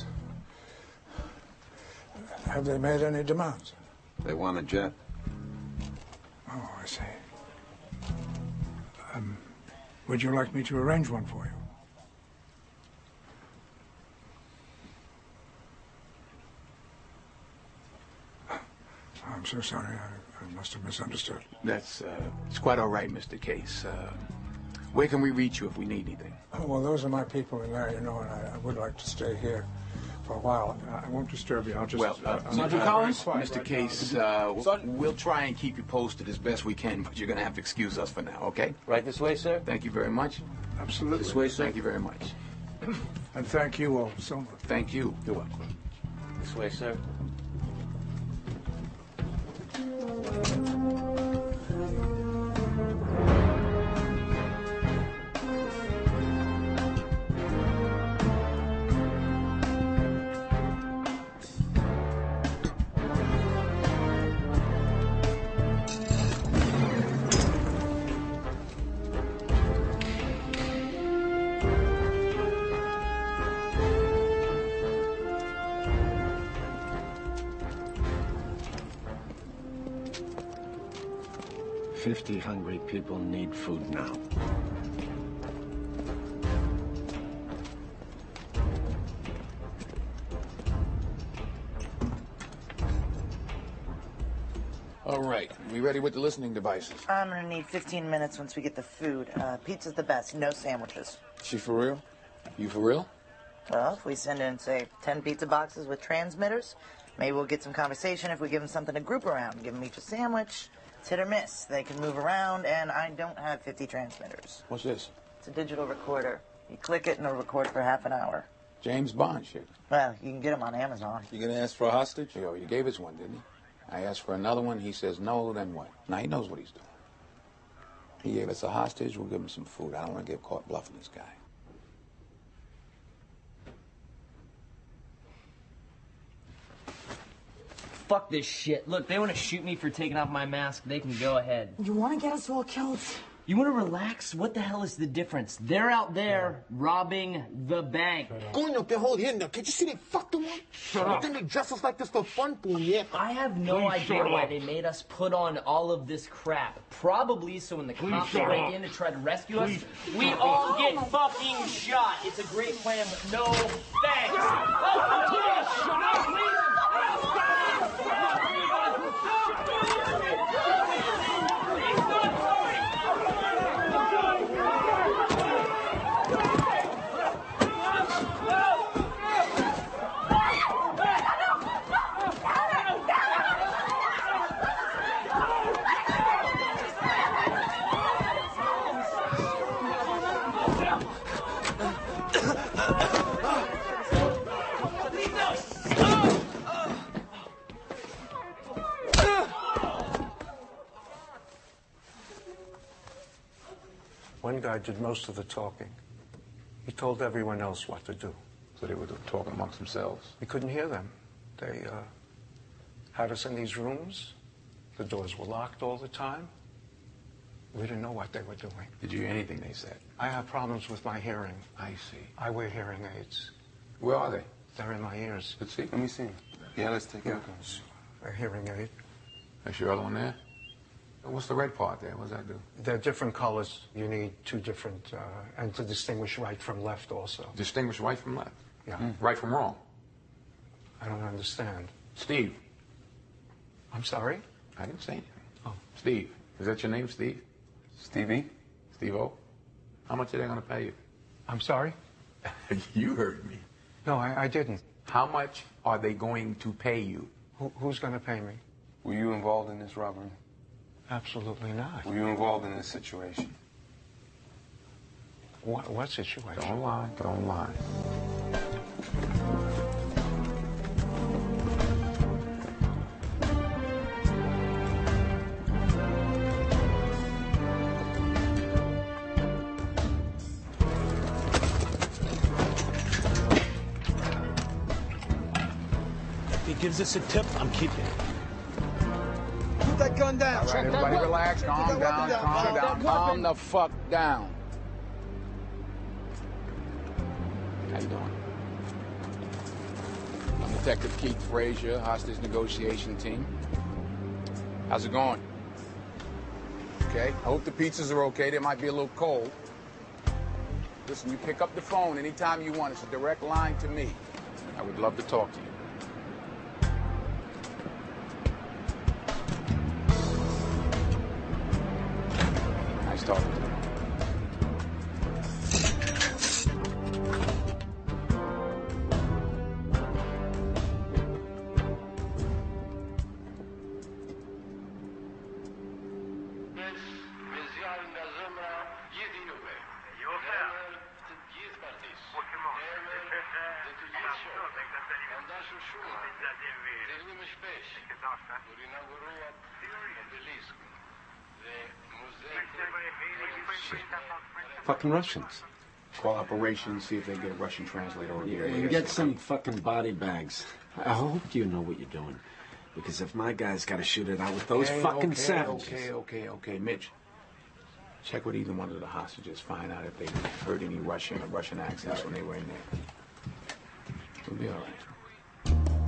Have they made any demands? They want a jet. Oh, I see. Would you like me to arrange one for you? I'm so sorry. I must have misunderstood. That's, it's quite all right, Mr. Case. Where can we reach you if we need anything? Oh, well, those are my people in there, you know, and I would like to stay here for a while. I won't disturb you. I'll just... Well, Sergeant Collins? Mr. Case, we'll try and keep you posted as best we can, but you're going to have to excuse us for now, okay? Right this way, sir? Thank you very much. Absolutely. This way, sir? Thank you very much. And thank you all so much. Thank you. You're welcome. This way, sir. Hungry people need food now. All right. We ready with the listening devices? I'm gonna need 15 minutes once we get the food. Pizza's the best, no sandwiches. She for real? You for real? Well, if we send in, say, 10 pizza boxes with transmitters, maybe we'll get some conversation if we give them something to group around. Give them each a sandwich. It's hit or miss. They can move around, and I don't have 50 transmitters. What's this? It's a digital recorder. You click it, and it'll record for half an hour. James Bond shit. Well, you can get them on Amazon. You gonna ask for a hostage? Yo, you gave us one, didn't you? I asked for another one. He says no, then what? Now he knows what he's doing. He gave us a hostage. We'll give him some food. I don't want to get caught bluffing this guy. Fuck this shit. Look, they want to shoot me for taking off my mask. They can go ahead. You want to get us all killed? You want to relax? What the hell is the difference? They're out there robbing the bank. Coño, te jodiendo. Can't you see they fucked them up? Shut up. They make dress us like this for fun, puñeta. I have no idea why they made us put on all of this crap. Probably so when the cops break in to try to rescue us, we all get fucking shot. It's a great plan, but no thanks. Shut up, please. One guy did most of the talking. He told everyone else what to do. So they were talking amongst themselves? We couldn't hear them. They had us in these rooms. The doors were locked all the time. We didn't know what they were doing. Did you hear anything they said? I have problems with my hearing. I see. I wear hearing aids. Where are they? They're in my ears. Let's see. Let me see them. Yeah, let's take a look. A hearing aid. That's your other one there? What's the red part there? What does that do? They're different colors. You need two different, and to distinguish right from left also. Distinguish right from left? Yeah. Right from wrong? I don't understand. Steve. I'm sorry? I didn't say anything. Oh. Steve. Is that your name, Steve? Stevie? Steve-O? How much are they going to pay you? I'm sorry? You heard me. No, I didn't. How much are they going to pay you? Who's going to pay me? Were you involved in this robbery? Absolutely not. Were you involved in this situation? What situation? Don't lie. Don't lie. gives us a tip, I'm keeping it. Put that gun down. All right, everybody relax. Calm down. Calm down. Calm the fuck down. How you doing? I'm Detective Keith Frazier, hostage negotiation team. How's it going? Okay. I hope the pizzas are okay. They might be a little cold. Listen, you pick up the phone anytime you want. It's a direct line to me. I would love to talk to you. Nice talking to you. Fucking Russians. Call operations, see if they get a Russian translator over here. And get some fucking body bags. I hope you know what you're doing. Because if my guy's got to shoot it out with those fucking savages... Okay, Mitch. Check with either one of the hostages. Find out if they heard any Russian or Russian accents when they were in there. We'll be all right.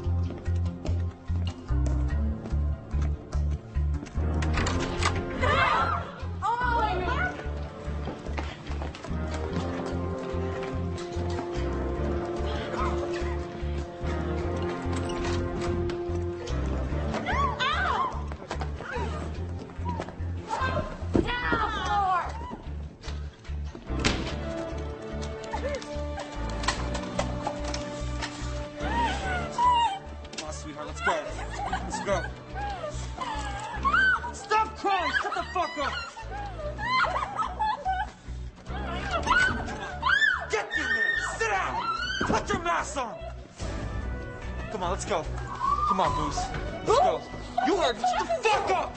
Come on, let's go. Come on, Goose. Let's go. You heard me. Shut the fuck up!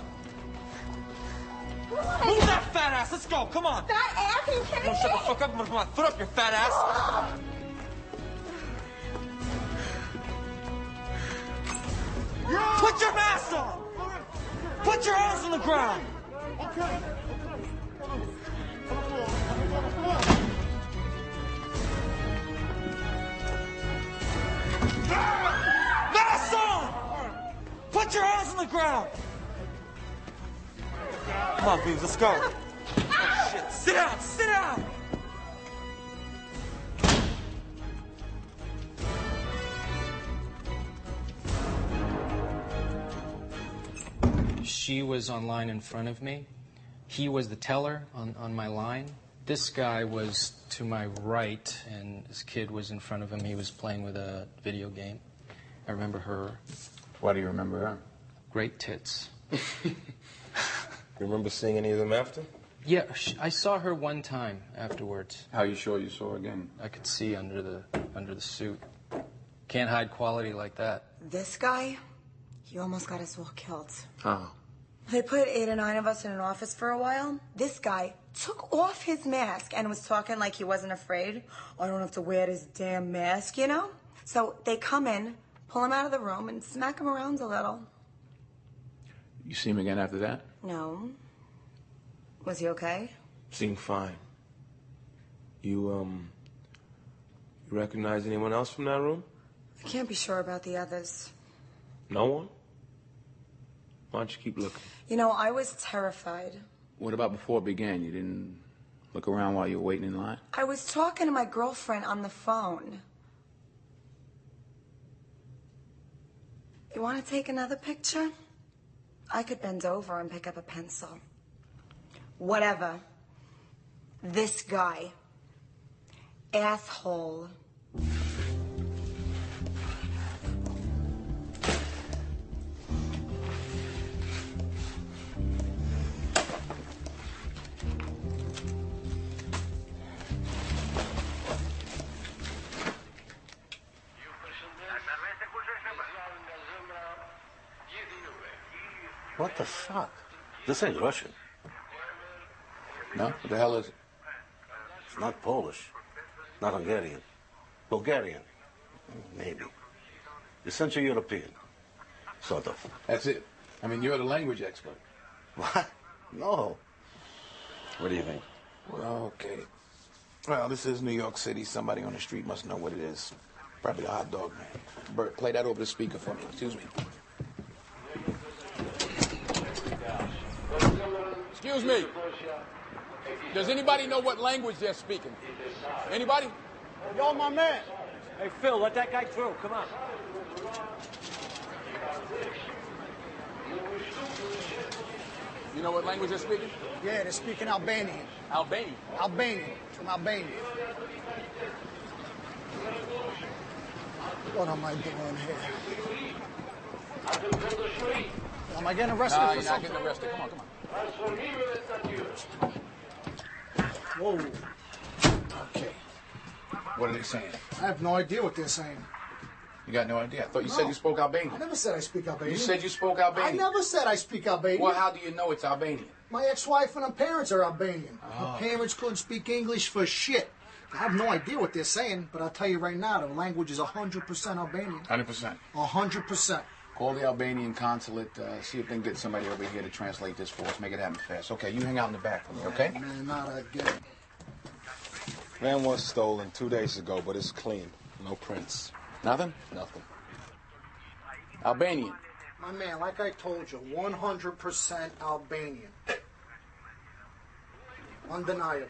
Move that fat ass. Let's go. Come on. Fat ass? Are you kidding me? Shut the fuck up. I'm gonna put my foot up your fat ass. Put your mask on! Put your hands on the ground! Okay. Mask on! Put your hands on the ground! Come on, Beaves, let's go. Oh, shit. Sit down! Sit down! She was on line in front of me. He was the teller on my line. This guy was to my right, and this kid was in front of him. He was playing with a video game. I remember her. Why do you remember her? Great tits. You remember seeing any of them after? Yeah, I saw her one time afterwards. How you sure you saw her again? I could see under the suit. Can't hide quality like that. This guy, he almost got us all killed. Oh. They put 8 or 9 of us in an office for a while. This guy took off his mask and was talking like he wasn't afraid. I don't have to wear this damn mask, you know? So they come in, pull him out of the room, and smack him around a little. You see him again after that? No. Was he okay? Seemed fine. You recognize anyone else from that room? I can't be sure about the others. No one? Why don't you keep looking? You know, I was terrified. What about before it began? You didn't look around while you were waiting in line? I was talking to my girlfriend on the phone. You want to take another picture? I could bend over and pick up a pencil. Whatever. This guy. Asshole. What the fuck? This ain't Russian. No? What the hell is it? It's not Polish. Not Hungarian. Bulgarian. Maybe. You're Central European. Sort of. That's it. I mean, you're the language expert. What? No. What do you think? Well, okay. Well, this is New York City. Somebody on the street must know what it is. Probably a hot dog man. Bert, play that over the speaker for me. Excuse me. Excuse me. Does anybody know what language they're speaking? Anybody? Yo, my man. Hey, Phil, let that guy through. Come on. You know what language they're speaking? Yeah, they're speaking Albanian. Albanian? Albanian. From Albania. What am I doing here? Am I getting arrested No, for you're not something? getting arrested. Come on, come on. Whoa. Okay. What are they saying? I have no idea what they're saying. You got no idea. I thought you No. said you spoke Albanian. I never said I speak Albanian. You said you spoke Albanian. I never said I speak Albanian. Well, how do you know it's Albanian? My ex-wife and her parents are Albanian. Oh. Her parents couldn't speak English for shit. I have no idea what they're saying, but I'll tell you right now, the language is 100% Albanian. 100%. 100%. Call the Albanian consulate, see if they can get somebody over here to translate this for us. Make it happen fast. Okay, you hang out in the back for me, okay? Man, not again. Van was stolen 2 days ago, but it's clean. No prints. Nothing? Nothing. Albanian. My man, like I told you, 100% Albanian. Undeniable.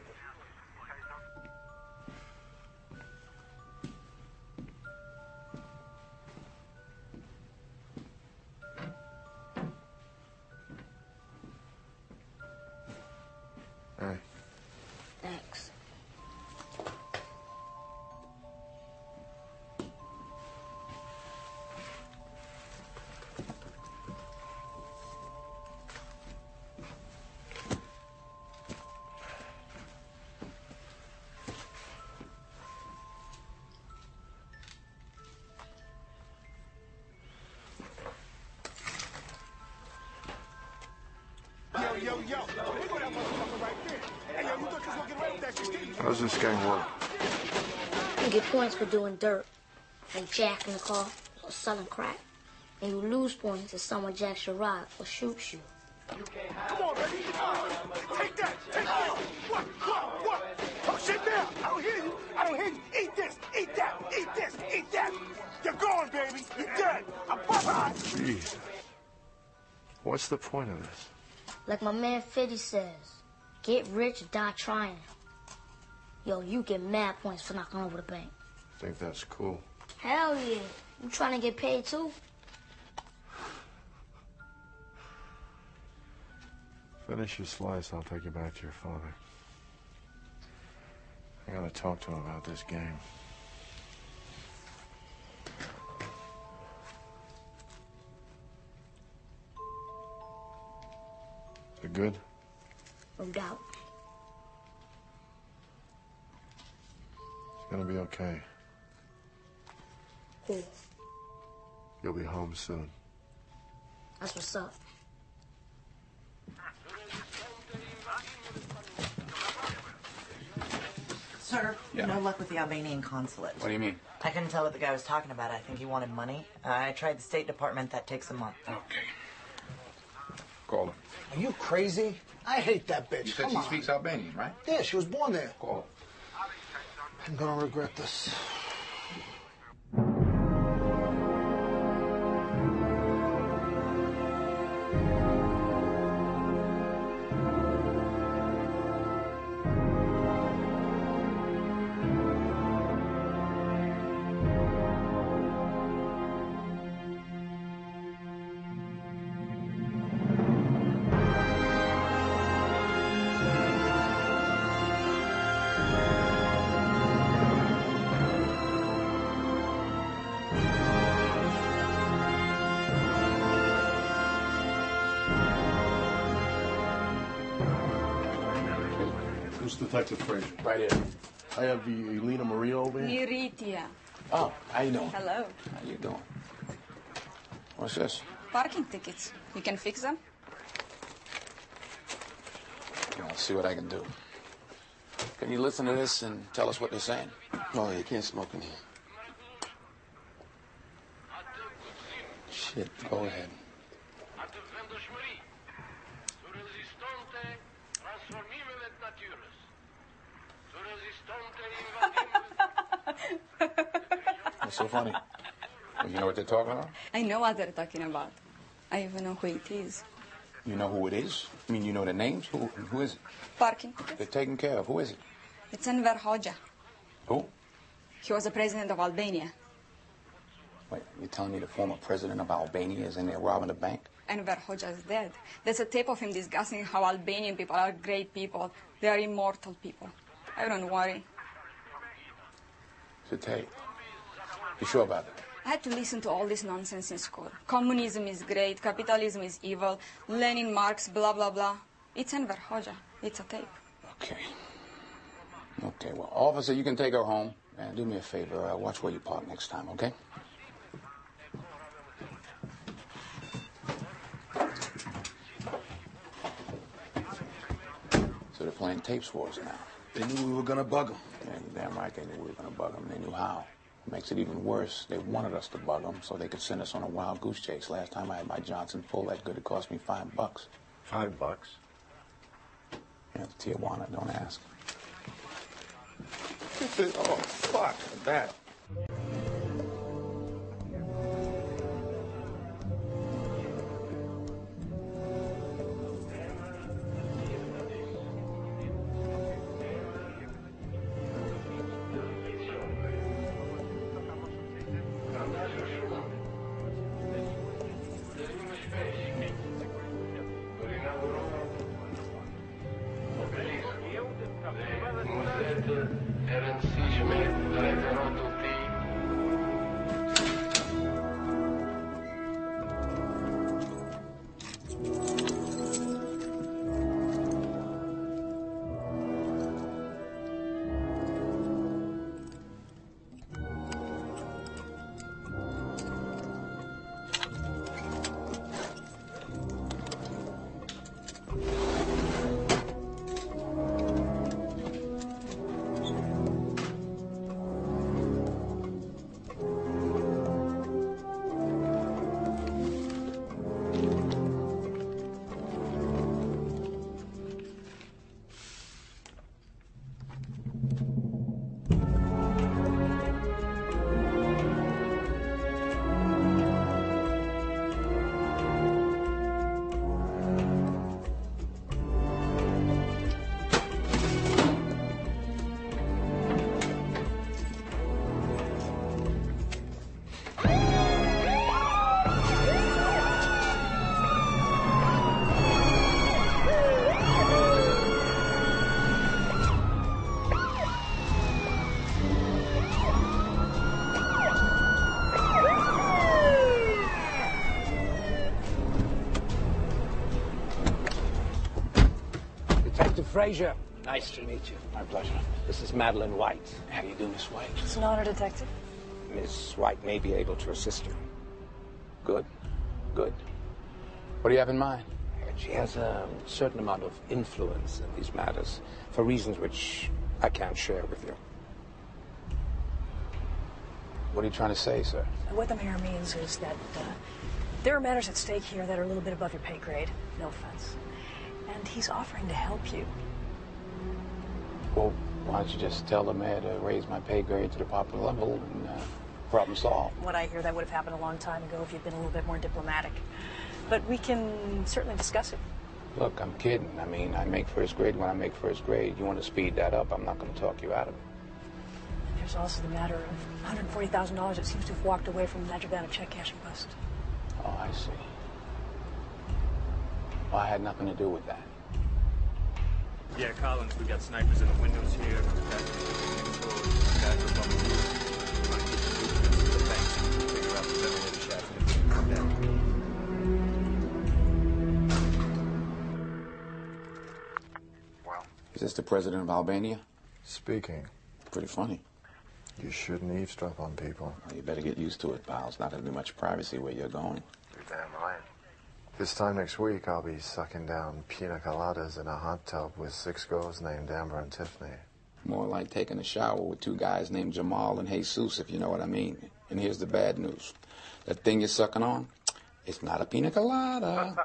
Hey. Thanks. How does this gang work? You get points for doing dirt, like jacking the car or selling crack. And you lose points if someone jacks your rod or shoots you. Come on, baby. Take that. Take that. What? Oh, shit there. I don't hear you. I don't hear you. Eat this. Eat that. Eat this. Eat that. You're gone, baby. You're dead. I'm bye-bye. Jeez. What's the point of this? Like my man 50 says, get rich or die trying. Yo, you get mad points for knocking over the bank. Think that's cool. Hell yeah. You trying to get paid too? Finish your slice, I'll take you back to your father. I gotta talk to him about this game. Is it good? No doubt. It's gonna be okay. Cool. You'll be home soon. That's what's up. Sir, Yeah. no luck with the Albanian consulate. What do you mean? I couldn't tell what the guy was talking about. I think he wanted money. I tried the State Department. That takes a month. Okay. Call her. Are you crazy? I hate that bitch. You said Come she on. speaks Albanian, right? Yeah, she was born there. Call her. I'm gonna regret this. Who's Detective Frazier? Right here. I have the Elena Maria over here. Euritia. Oh, how you doing? Hello. How you doing? What's this? Parking tickets. You can fix them? You know, let's see what I can do. Can you listen to this and tell us what they're saying? No, you can't smoke in here. Shit, go ahead. What's so funny? Well, you know what they're talking about? I know what they're talking about. I even know who it is. You know who it is? I mean, you know the names? Who is it? Parking. They're taken care of. Who is it? It's Enver Hoxha. Who? He was the president of Albania. Wait, you're telling me the former president of Albania is in there robbing a bank? Enver Hoxha is dead. There's a tape of him discussing how Albanian people are great people. They are immortal people. I don't worry. It's a tape. You sure about that? I had to listen to all this nonsense in school. Communism is great, capitalism is evil, Lenin, Marx, blah, blah, blah. It's Enver Hoxha. It's a tape. Okay. Okay, well, officer, you can take her home. And do me a favor, watch where you park next time, okay? So they're playing tapes for us now. They knew we were gonna bug them. Yeah, damn right they knew we were gonna bug them. They knew how. Makes it even worse. They wanted us to bug them so they could send us on a wild goose chase. Last time I had my Johnson pull that good, it cost me $5. $5? Yeah, it's Tijuana, don't ask. Oh, fuck that. Frazier. Nice to meet you. My pleasure. This is Madeline White. How do you do, Miss White? It's an honor, Detective. Miss White may be able to assist you. Good. Good. What do you have in mind? She has a certain amount of influence in these matters for reasons which I can't share with you. What are you trying to say, sir? What the mayor means is that there are matters at stake here that are a little bit above your pay grade. No offense. And he's offering to help you. Well, why don't you just tell the mayor to raise my pay grade to the proper level and problem solved? What I hear, that would have happened a long time ago if you'd been a little bit more diplomatic. But we can certainly discuss it. Look, I'm kidding. I mean, I make first grade when I make first grade. You want to speed that up, I'm not going to talk you out of it. And there's also the matter of $140,000 that seems to have walked away from the Madrigana check cashing bust. Oh, I see. Well, I had nothing to do with that. Yeah, Collins, we got snipers in the windows here. Is this the president of Albania? Speaking. Pretty funny. You shouldn't eavesdrop on people. Well, you better get used to it, pal. It's not going to be much privacy where you're going. You're damn right. This time next week, I'll be sucking down pina coladas in a hot tub with 6 girls named Amber and Tiffany. More like taking a shower with 2 guys named Jamal and Jesus, if you know what I mean. And here's the bad news. That thing you're sucking on, It's not a pina colada.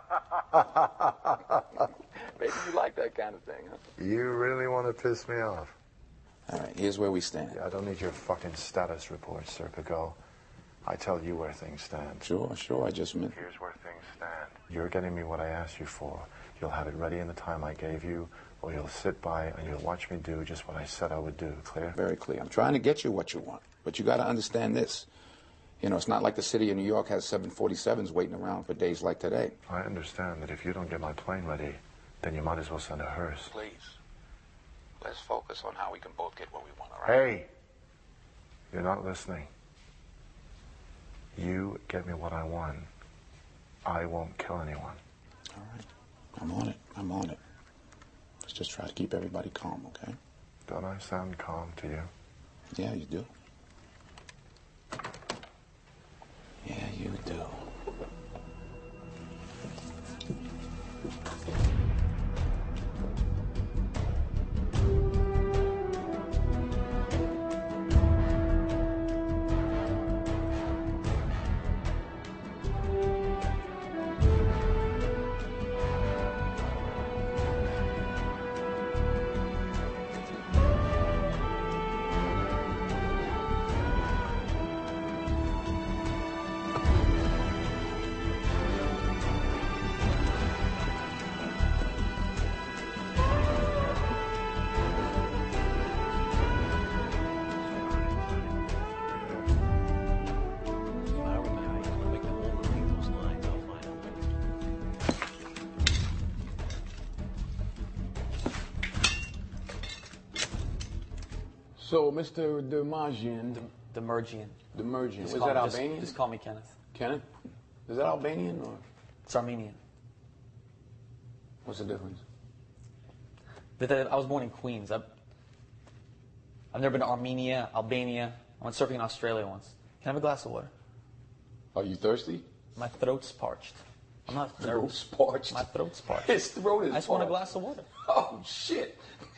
Maybe you like that kind of thing, huh? You really want to piss me off? All right, here's where we stand. Yeah, I don't need your fucking status report, Serpico. I tell you where things stand. Sure, I just meant... Here's where things stand. You're getting me what I asked you for. You'll have it ready in the time I gave you, or you'll sit by and you'll watch me do just what I said I would do. Clear? Very clear. I'm trying to get you what you want, but you got to understand this. You know, it's not like the city of New York has 747s waiting around for days like today. I understand that if you don't get my plane ready, then you might as well send a hearse. Please, let's focus on how we can both get what we want, all right? Hey, you're not listening. You get me what I want. I won't kill anyone. All right. I'm on it. Let's just try to keep everybody calm, okay? Don't I sound calm to you? Yeah, you do. Yeah, you do. So, Mr. Demergian. Demergian. Was that Albanian? Just call me Kenneth. Kenneth? Is that Albanian or? It's Armenian. What's the difference? I was born in Queens. I've never been to Armenia, Albania. I went surfing in Australia once. Can I have a glass of water? Are you thirsty? My throat's parched. I'm not throat's parched. My throat's parched. His throat is I just want a glass of water. Oh, shit.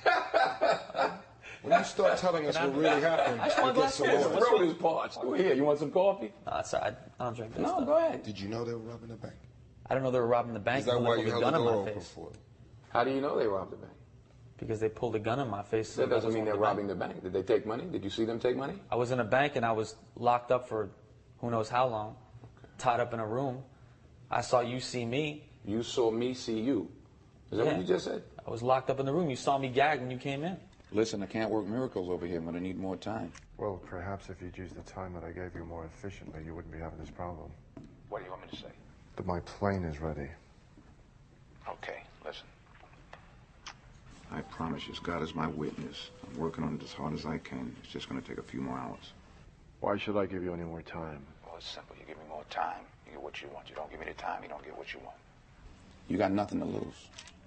When you start telling us what really happened, I just want a glass of His water. throat is parched. Go here. You want some coffee? No, that's all right. I don't drink this No, stuff. go ahead. Did you know they were robbing the bank? I don't know they were robbing the bank. Is that until why they you pulled held a the gun in door my open face. for? How do you know they robbed the bank? Because they pulled a gun in my face. That doesn't mean they're robbing the bank. Did they take money? Did you see them take money? I was in a bank and I was locked up for who knows how long, tied up in a room. I saw you see me. You saw me see you. Is that what you just said? I was locked up in the room. You saw me gag when you came in. Listen, I can't work miracles over here. I'm going to need more time. Well, perhaps if you'd used the time that I gave you more efficiently, you wouldn't be having this problem. What do you want me to say? That my plane is ready. Okay, listen. I promise you, God is my witness. I'm working on it as hard as I can. It's just going to take a few more hours. Why should I give you any more time? Well, it's simple. You give me more time, you get what you want. You don't give me the time, you don't get what you want. You got nothing to lose.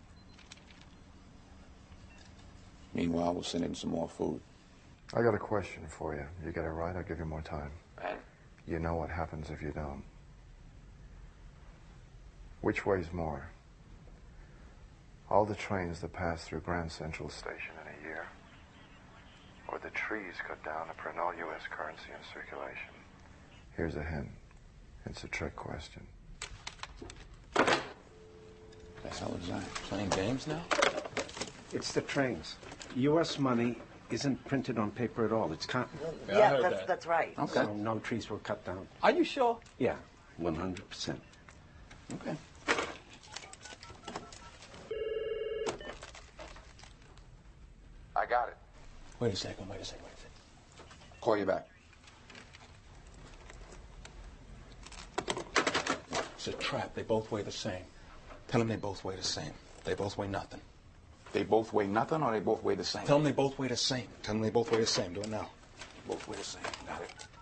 Meanwhile, we'll send in some more food. I got a question for you. You get it right, I'll give you more time. And? You know what happens if you don't. Which weighs more? All the trains that pass through Grand Central Station in a year, or the trees cut down to print all U.S. currency in circulation? Here's a hint. It's a trick question. The hell is that? Playing games now? It's the trains. U.S. money isn't printed on paper at all. It's cotton. Yeah, that's right. Okay. So no trees were cut down. Are you sure? Yeah, 100%. Okay. I got it. Wait a second. Call you back. It's a trap. They both weigh the same. Tell them they both weigh the same. They both weigh nothing. They both weigh nothing or they both weigh the same? Tell them they both weigh the same. Tell them they both weigh the same. Do it now. Both weigh the same. Got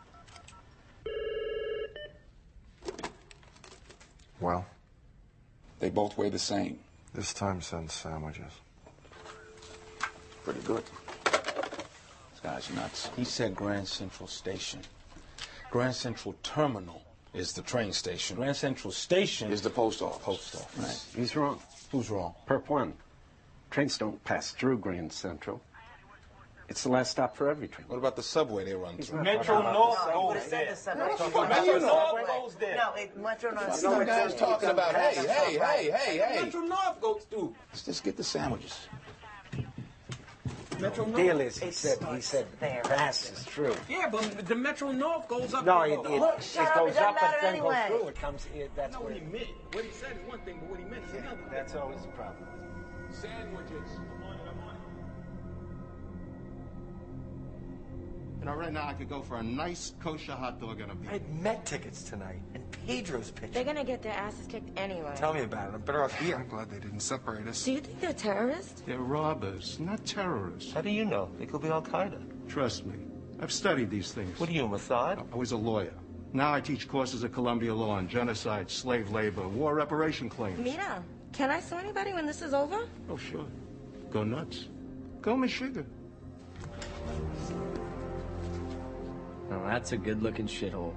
it. Well? They both weigh the same. This time send sandwiches. Pretty good. This guy's nuts. He said Grand Central Station. Grand Central Terminal is the train station. Grand Central Station is the post office. Post office. Right. He's wrong. Who's wrong? Perp 1. Trains don't pass through Grand Central. It's the last stop for every train. What about the subway they run to? Metro North No, goes said there. the subway. Metro North goes there. No, Metro North. What are you guys talking about? Hey. Metro North goes through. Let's just get the sandwiches. Metro North. Deal is, he said fast is true. Yeah, but the Metro North goes up. No, and it down. goes up and then anyway. goes through. It comes here. I That's know where. what he meant. What he said is one thing, but what he meant is another. That's always the problem. Sandwiches. You know, right now I could go for a nice kosher hot dog and a beer. I had Met tickets tonight, and Pedro's pitching. They're gonna get their asses kicked anyway. Tell me about it. I'm better off here. I'm glad they didn't separate us. Do you think they're terrorists? They're robbers, not terrorists. How do you know? They could be Al-Qaeda. Trust me. I've studied these things. What are you, Mossad? I was a lawyer. Now I teach courses at Columbia Law on genocide, slave labor, war reparation claims. Mira, can I sue anybody when this is over? Oh, sure. Go nuts. Go, Meshuggah. Oh, that's a good-looking shithole.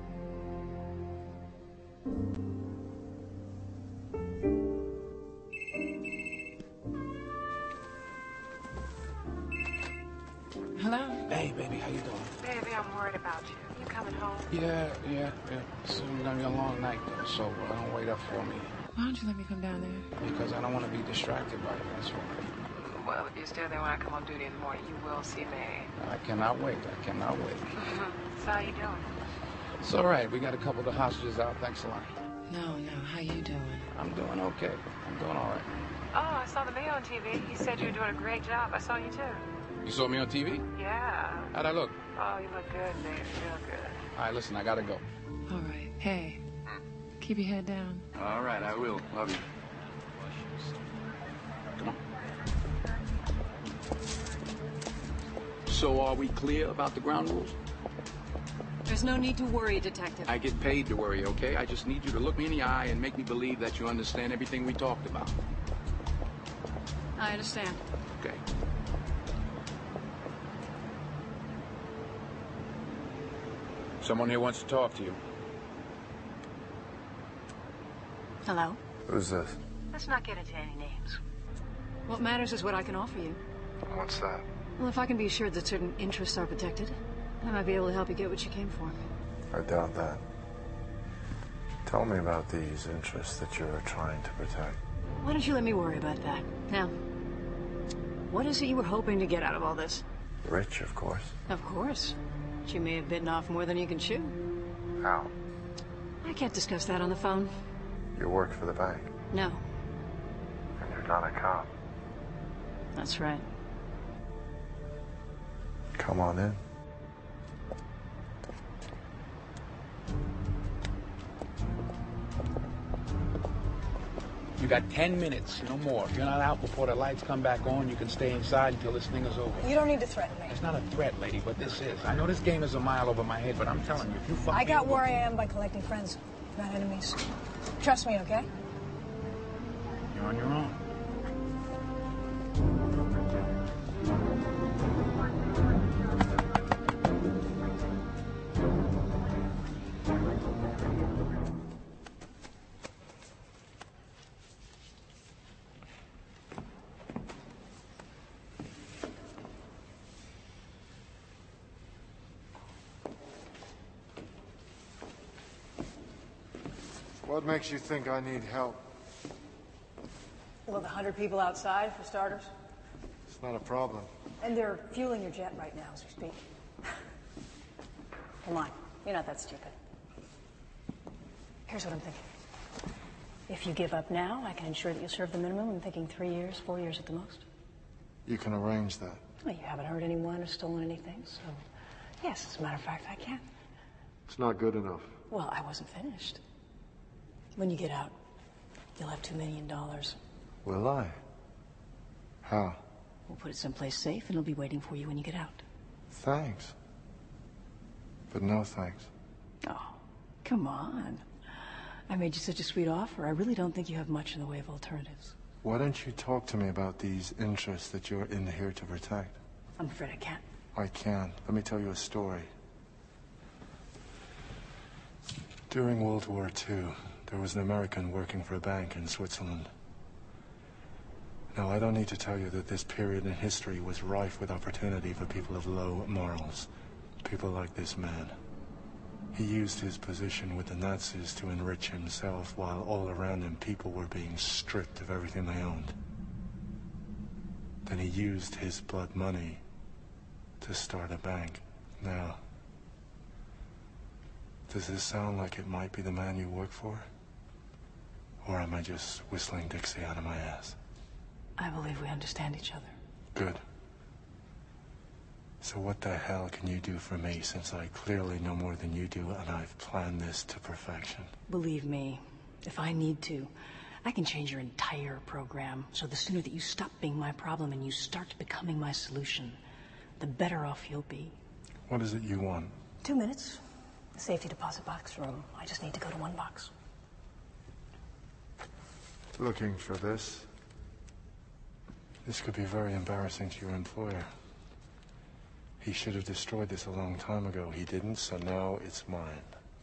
Hello? Hey, baby, how you doing? Baby, I'm worried about you. You coming home? Yeah. Soon gonna be a long night, though, so don't wait up for me. Why don't you let me come down there? Because I don't want to be distracted by you, that's why. Well, if you're still there when I come on duty in the morning, you will see me. I cannot wait. So how you doing? It's all right. We got a couple of the hostages out. Thanks a lot. No. How you doing? I'm doing okay. I'm doing all right. Oh, I saw the mail on TV. He said you were doing a great job. I saw you too. You saw me on TV? Yeah. How'd I look? Oh, you look good, baby. Real good. All right, listen, I gotta go. All right. Hey, keep your head down. All right, I will. Love you. Come on. So are we clear about the ground rules? There's no need to worry, Detective. I get paid to worry, okay? I just need you to look me in the eye and make me believe that you understand everything we talked about. I understand. Okay. Someone here wants to talk to you. Hello? Who's this? Let's not get into any names. What matters is what I can offer you. What's that? Well, if I can be assured that certain interests are protected, I might be able to help you get what you came for. I doubt that. Tell me about these interests that you're trying to protect. Why don't you let me worry about that? Now, what is it you were hoping to get out of all this? Rich, of course. Of course. But you may have bitten off more than you can chew. How? I can't discuss that on the phone. You work for the bank. No. And you're not a cop. That's right. Come on in. You got 10 minutes, no more. If you're not out before the lights come back on, you can stay inside until this thing is over. You don't need to threaten me. It's not a threat, lady, but this is. I know this game is a mile over my head, but I'm telling you, if you fuck I me got over- where I am by collecting friends, not enemies. Trust me, okay? You're on your own. What makes you think I need help? Well, the 100 people outside, for starters. It's not a problem. And they're fueling your jet right now as we speak. Come on, you're not that stupid. Here's what I'm thinking. If you give up now, I can ensure that you'll serve the minimum. I'm thinking 3 years, 4 years at the most. You can arrange that. Well, you haven't hurt anyone or stolen anything, so yes, as a matter of fact, I can. It's not good enough. Well, I wasn't finished. When you get out, you'll have $2 million. Will I? How? We'll put it someplace safe, and it'll be waiting for you when you get out. Thanks. But no thanks. Oh, come on. I made you such a sweet offer. I really don't think you have much in the way of alternatives. Why don't you talk to me about these interests that you're in here to protect? I'm afraid I can't. I can. Let me tell you a story. During World War II, there was an American working for a bank in Switzerland. Now, I don't need to tell you that this period in history was rife with opportunity for people of low morals. People like this man. He used his position with the Nazis to enrich himself, while all around him people were being stripped of everything they owned. Then he used his blood money to start a bank. Now, does this sound like it might be the man you work for? Or am I just whistling Dixie out of my ass? I believe we understand each other. Good. So what the hell can you do for me, since I clearly know more than you do, and I've planned this to perfection? Believe me, if I need to, I can change your entire program. So the sooner that you stop being my problem and you start becoming my solution, the better off you'll be. What is it you want? 2 minutes. The safety deposit box room. I just need to go to one box. Looking for this? This could be very embarrassing to your employer. He should have destroyed this a long time ago. He didn't, so now it's mine.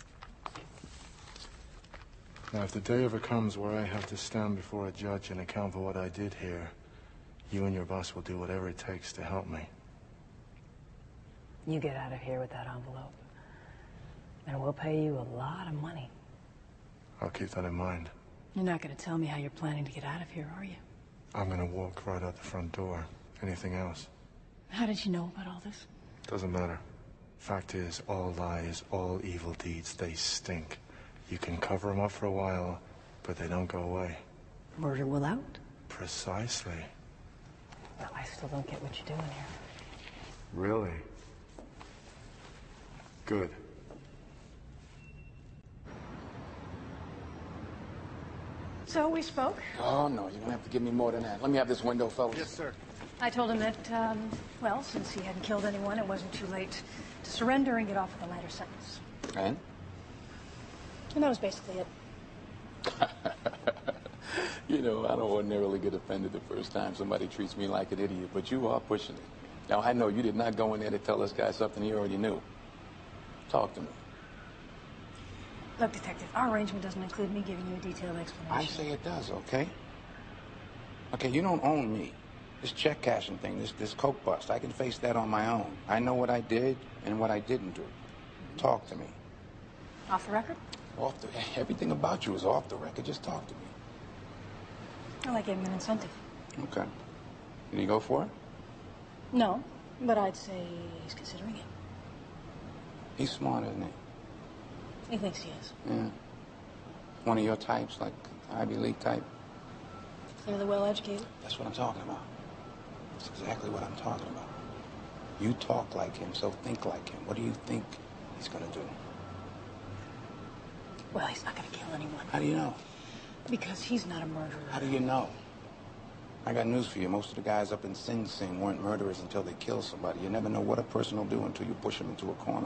Now, if the day ever comes where I have to stand before a judge and account for what I did here, you and your boss will do whatever it takes to help me. You get out of here with that envelope, and we'll pay you a lot of money. I'll keep that in mind. You're not going to tell me how you're planning to get out of here, are you? I'm gonna walk right out the front door. Anything else? How did you know about all this? Doesn't matter. Fact is, all lies, all evil deeds, they stink. You can cover them up for a while, but they don't go away. Murder will out? Precisely. Well, I still don't get what you're doing here. Really? Good. So we spoke. Oh, no, you don't have to give me more than that. Let me have this window, fellas. Yes, sir. I told him that, well, since he hadn't killed anyone, it wasn't too late to surrender and get off with a lighter sentence. And? And that was basically it. You know, I don't ordinarily get offended the first time somebody treats me like an idiot, but you are pushing it. Now, I know you did not go in there to tell this guy something he already knew. Talk to me. Look, Detective, our arrangement doesn't include me giving you a detailed explanation. I say it does, okay? Okay, you don't own me. This check cashing thing, this coke bust, I can face that on my own. I know what I did and what I didn't do. Talk to me. Off the record? Everything about you is off the record. Just talk to me. Well, I gave him an incentive. Okay. Did he go for it? No, but I'd say he's considering it. He's smart, isn't he? He thinks he is. Yeah. One of your types, like Ivy League type? Clearly well-educated. That's what I'm talking about. That's exactly what I'm talking about. You talk like him, so think like him. What do you think he's gonna do? Well, he's not gonna kill anyone. How do you know? Because he's not a murderer. How do you know? I got news for you. Most of the guys up in Sing Sing weren't murderers until they kill somebody. You never know what a person will do until you push him into a corner.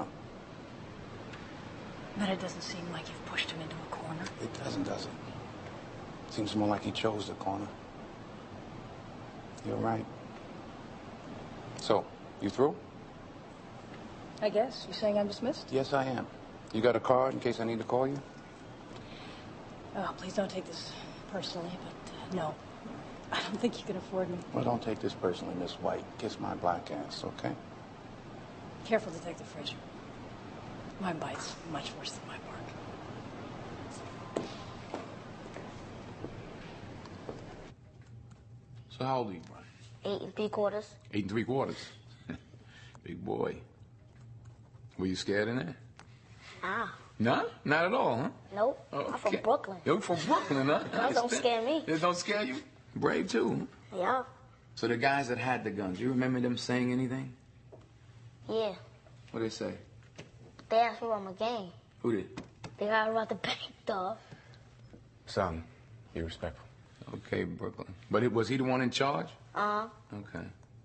But it doesn't seem like you've pushed him into a corner. It doesn't, does it? Seems more like he chose the corner. You're right. So, you through? I guess. You saying I'm dismissed? Yes, I am. You got a card in case I need to call you? Oh, please don't take this personally, but no. I don't think you can afford me. Well, don't take this personally, Miss White. Kiss my black ass, okay? Careful, Detective Fraser. My bite's much worse than my bark. So how old are you, Brian? 8 3/4. 8 3/4. Big boy. Were you scared in there? Ah. No? Not at all, huh? Nope. Oh, I'm from okay. Brooklyn. You're from Brooklyn, huh? That don't scare me. It don't scare you? Brave, too. Yeah. So the guys that had the guns, you remember them saying anything? Yeah. What did they say? They asked me about my game. Who did? They got about the bank, dog. Son, be respectful. Okay, Brooklyn. But was he the one in charge? Uh-huh. Okay.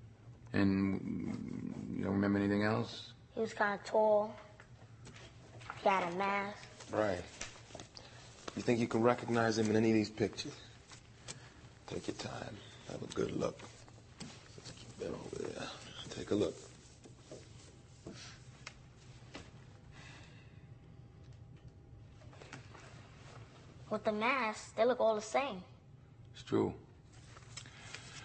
And you don't remember anything else? He was kind of tall. He had a mask. Right. You think you can recognize him in any of these pictures? Take your time. Have a good look. Let's keep that over there. Take a look. With the mask, they look all the same. It's true.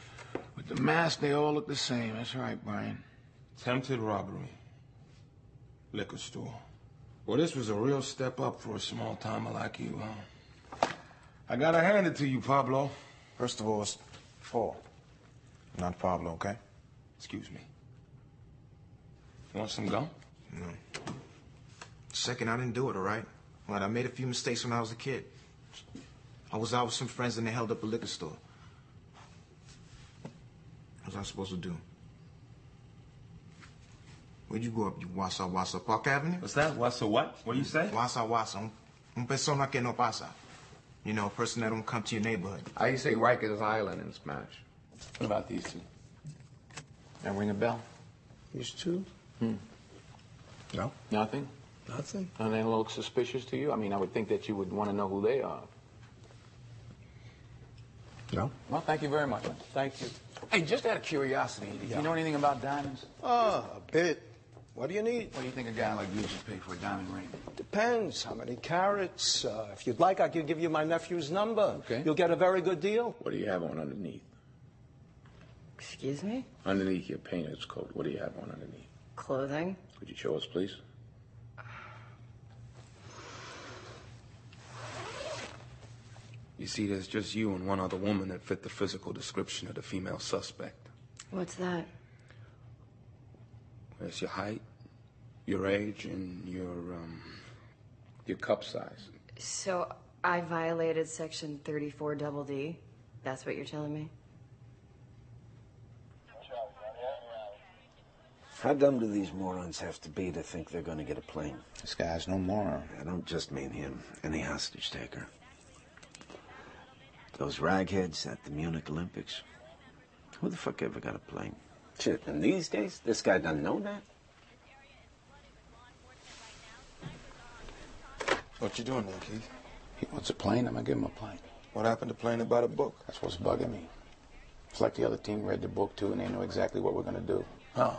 The masks, they all look the same. That's right, Brian. Attempted robbery. Liquor store. Well, this was a real step up for a small-timer like you, huh? I gotta hand it to you, Pablo. First of all, it's Paul, not Pablo, okay? Excuse me. You want some gum? No. Second, I didn't do it, all right? Right, I made a few mistakes when I was a kid. I was out with some friends and they held up a liquor store. What was I supposed to do? Where'd you go up, you Wassa Park Avenue? What's that? Wassa what? What do you say? Wassa. Un persona que no pasa. You know, a person that don't come to your neighborhood. How you say Rikers Island in Spanish? What about these two? That ring a bell? These two? No. Nothing? Nothing. Nothing look suspicious to you? I mean, I would think that you would want to know who they are. No. Well, thank you very much. Thank you. Hey, just out of curiosity, do you know anything about diamonds? A bit. What do you need? What do you think a guy like you should pay for a diamond ring? Depends. How many carats? If you'd like, I could give you my nephew's number. Okay. You'll get a very good deal. What do you have on underneath? Excuse me? Underneath your painter's coat, what do you have on underneath? Clothing? Could you show us, please? You see, there's just you and one other woman that fit the physical description of the female suspect. What's that? There's your height, your age, and your cup size. So I violated Section 34 double D? That's what you're telling me? How dumb do these morons have to be to think they're going to get a plane? This guy's no moron. I don't just mean him. Any hostage taker. Those ragheads at the Munich Olympics. Who the fuck ever got a plane? Shit, and these days, this guy doesn't know that? What you doing there, Keith? He wants a plane, I'm gonna give him a plane. What happened to playing about a book? That's what's bugging me. It's like the other team read the book, too, and they know exactly what we're gonna do. Oh.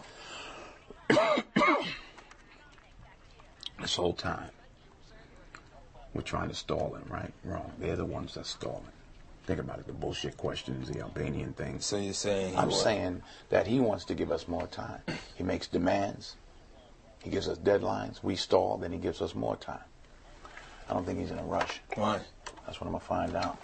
This whole time, we're trying to stall him, right? Wrong. They're the ones that stall him. Think about it, the bullshit questions, the Albanian thing. So you're saying... I'm saying that he wants to give us more time. He makes demands. He gives us deadlines. We stall, then he gives us more time. I don't think he's in a rush. Why? That's what I'm going to find out.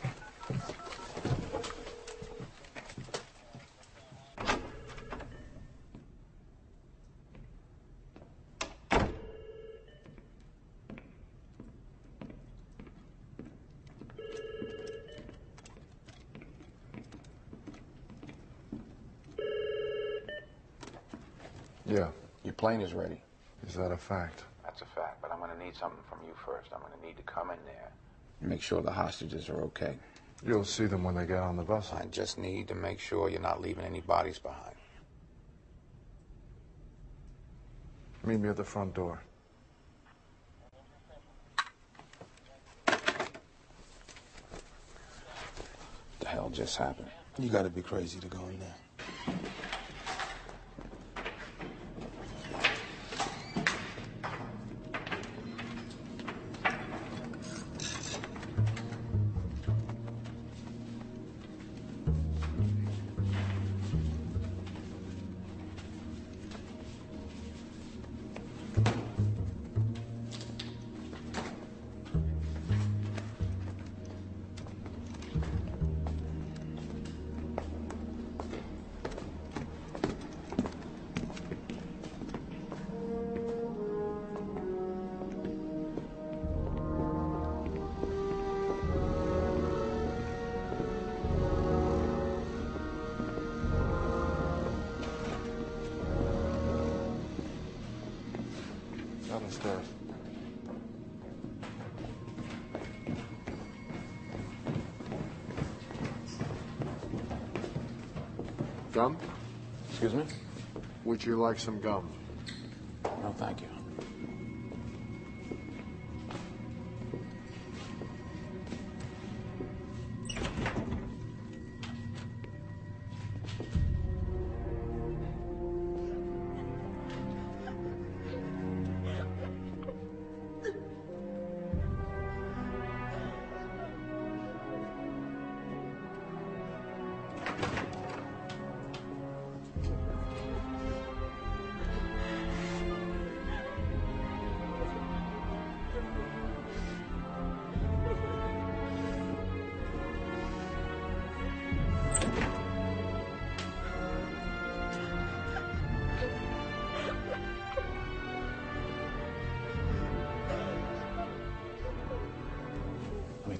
Yeah. Your plane is ready. Is that a fact? That's a fact, but I'm going to need something from you first. I'm going to need to come in there. Make sure the hostages are okay. You'll see them when they get on the bus. I just need to make sure you're not leaving any bodies behind. Meet me at the front door. What the hell just happened? You gotta be crazy to go in there. Downstairs. Gum? Excuse me? Would you like some gum? No, thank you.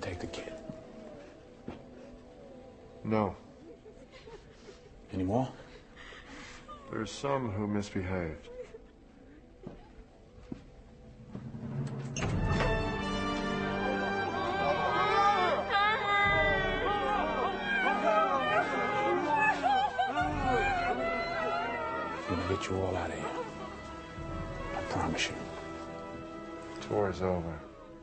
take the kid? No. Any more? There's some who misbehaved. I'm gonna get you all out of here. I promise you. Tour is over.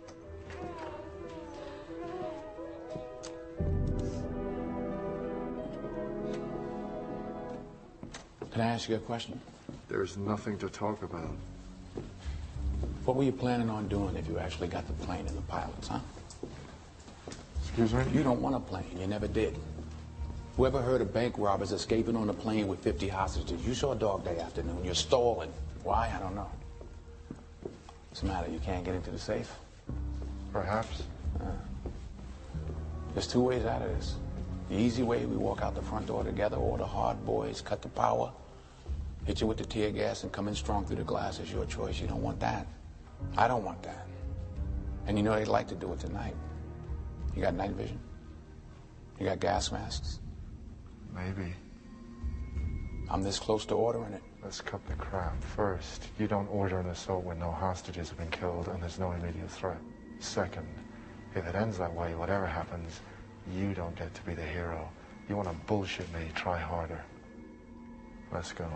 Can I ask you a question? There's nothing to talk about. What were you planning on doing if you actually got the plane and the pilots, huh? Excuse me? You don't want a plane. You never did. Whoever heard of bank robbers escaping on a plane with 50 hostages? You saw Dog Day Afternoon. You're stalling. Why? I don't know. What's the matter? You can't get into the safe? Perhaps. There's two ways out of this. The easy way, we walk out the front door together, or the hard boys cut the power, hit you with the tear gas, and come in strong through the glass. It's your choice. You don't want that. I don't want that. And you know they'd like to do it tonight. You got night vision? You got gas masks? Maybe. I'm this close to ordering it. Let's cut the crap. First, you don't order an assault when no hostages have been killed and there's no immediate threat. Second, if it ends that way, whatever happens, you don't get to be the hero. You want to bullshit me, try harder. Let's go.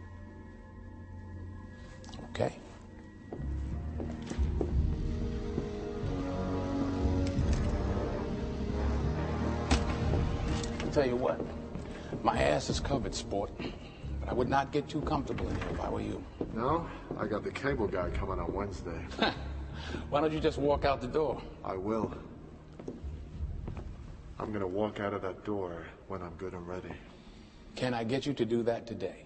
Okay. I'll tell you what, my ass is covered, sport, but I would not get too comfortable in here if I were you. No? I got the cable guy coming on Wednesday. Why don't you just walk out the door? I will. I'm gonna walk out of that door when I'm good and ready. Can I get you to do that today?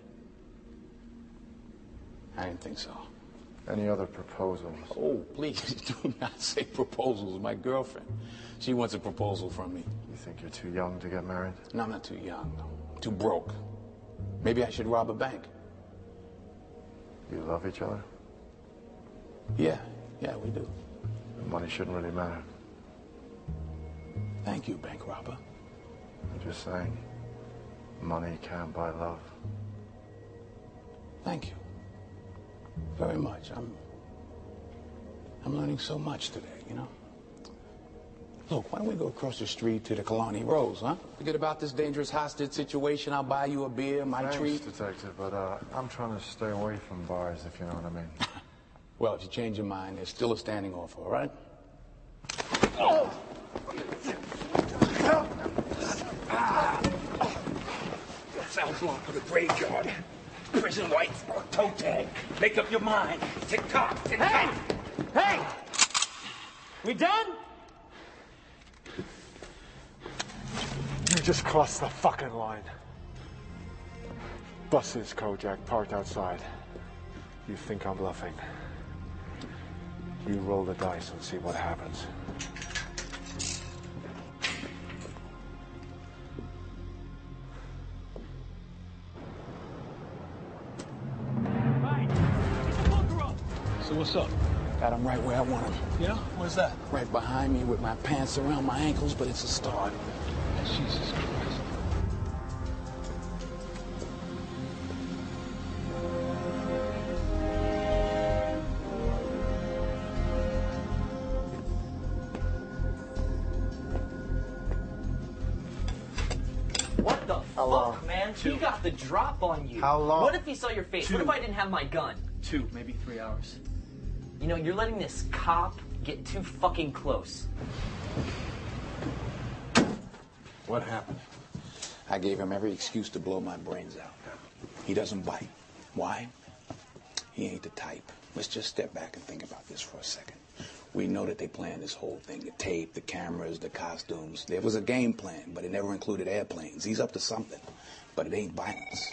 I didn't think so. Any other proposals? Oh, please do not say proposals. My girlfriend, she wants a proposal from me. You think you're too young to get married? No, I'm not too young. Too broke. Maybe I should rob a bank. You love each other? Yeah, we do. Money shouldn't really matter. Thank you, bank robber. I'm just saying, money can't buy love. Thank you. Very much. I'm learning so much today, you know? Look, why don't we go across the street to the Kalani Rose, huh? Forget about this dangerous hostage situation. I'll buy you a beer, my treat. Thanks, detective, but I'm trying to stay away from bars, if you know what I mean. Well, if you change your mind, there's still a standing offer, all right? Oh! Sounds long for the graveyard. Prison whites or toe tag. Make up your mind. Tick tock, tick tock. Hey! We done? You just crossed the fucking line. Buses, Kojak, parked outside. You think I'm bluffing? You roll the dice and see what happens. So what's up? Got him right where I want him. Yeah? Where's that? Right behind me with my pants around my ankles, but it's a start. Jesus Christ. What the fuck, man? He got the drop on you. How long? What if he saw your face? What if I didn't have my gun? 2, maybe 3 hours. You know, you're letting this cop get too fucking close. What happened? I gave him every excuse to blow my brains out. He doesn't bite. Why? He ain't the type. Let's just step back and think about this for a second. We know that they planned this whole thing, the tape, the cameras, the costumes. There was a game plan, but it never included airplanes. He's up to something, but it ain't violence.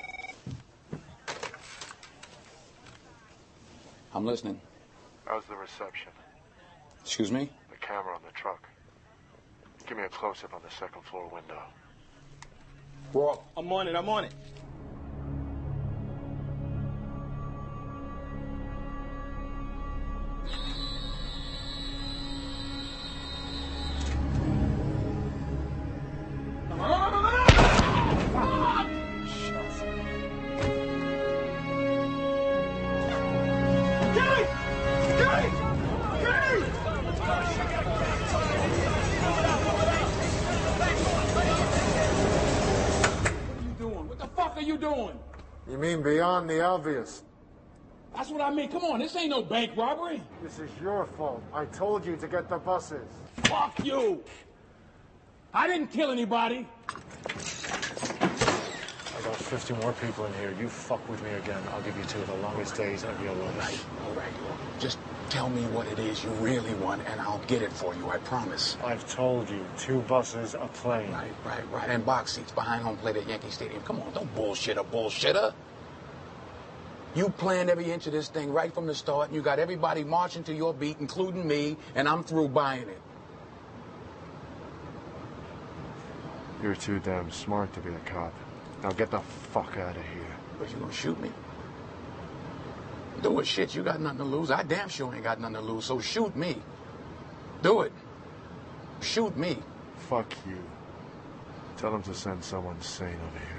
I'm listening. How's the reception? Excuse me? The camera on the truck. Give me a close-up on the second floor window. Bro, I'm on it. You mean beyond the obvious? That's what I mean. Come on, this ain't no bank robbery. This is your fault. I told you to get the buses. Fuck you! I didn't kill anybody. I got 50 more people in here. You fuck with me again, I'll give you 2 of the longest days of your life. All right. Just tell me what it is you really want, and I'll get it for you, I promise. I've told you, 2 buses, a plane. Right. And box seats behind home plate at Yankee Stadium. Come on, don't bullshitter. You planned every inch of this thing right from the start, and you got everybody marching to your beat, including me, and I'm through buying it. You're too damn smart to be a cop. Now get the fuck out of here. But you gonna shoot me? Do it, shit. You got nothing to lose. I damn sure ain't got nothing to lose, so shoot me. Do it. Shoot me. Fuck you. Tell them to send someone sane over here.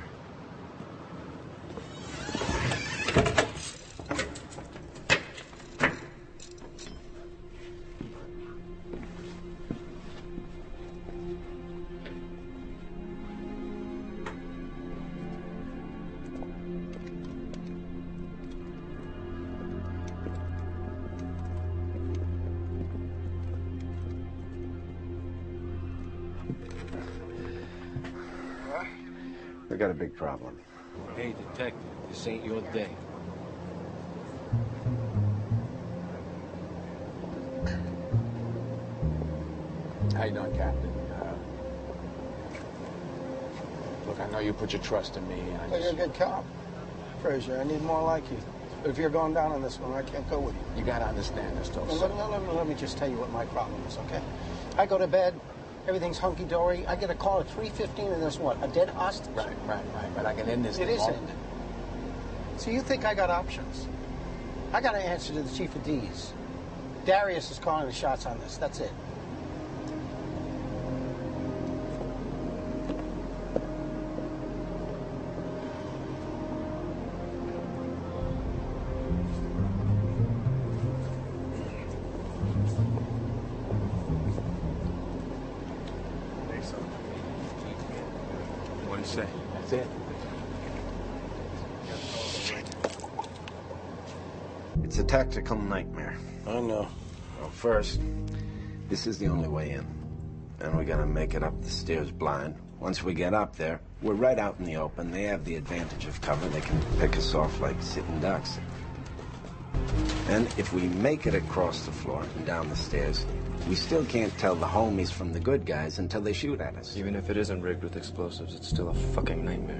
We got a big problem. Hey, detective, this ain't your day. How you doing, Captain? Look, I know you put your trust in me, and You're a good cop, Frazier. I need more like you. But if you're going down on this one, I can't go with you. You gotta understand this, though. Let me just tell you what my problem is, okay? I go to bed, everything's hunky-dory. I get a call at 3:15, and there's what, a dead hostage? Right. But I can end this. It isn't. So you think I got options? I got to answer to the chief of D's. Darius is calling the shots on this. That's it. What do you say? That's it. It's a tactical nightmare. I know. Well, first, this is the only way in. And we're gonna make it up the stairs blind. Once we get up there, we're right out in the open. They have the advantage of cover. They can pick us off like sitting ducks. And if we make it across the floor and down the stairs, we still can't tell the homies from the good guys until they shoot at us. Even if it isn't rigged with explosives, it's still a fucking nightmare.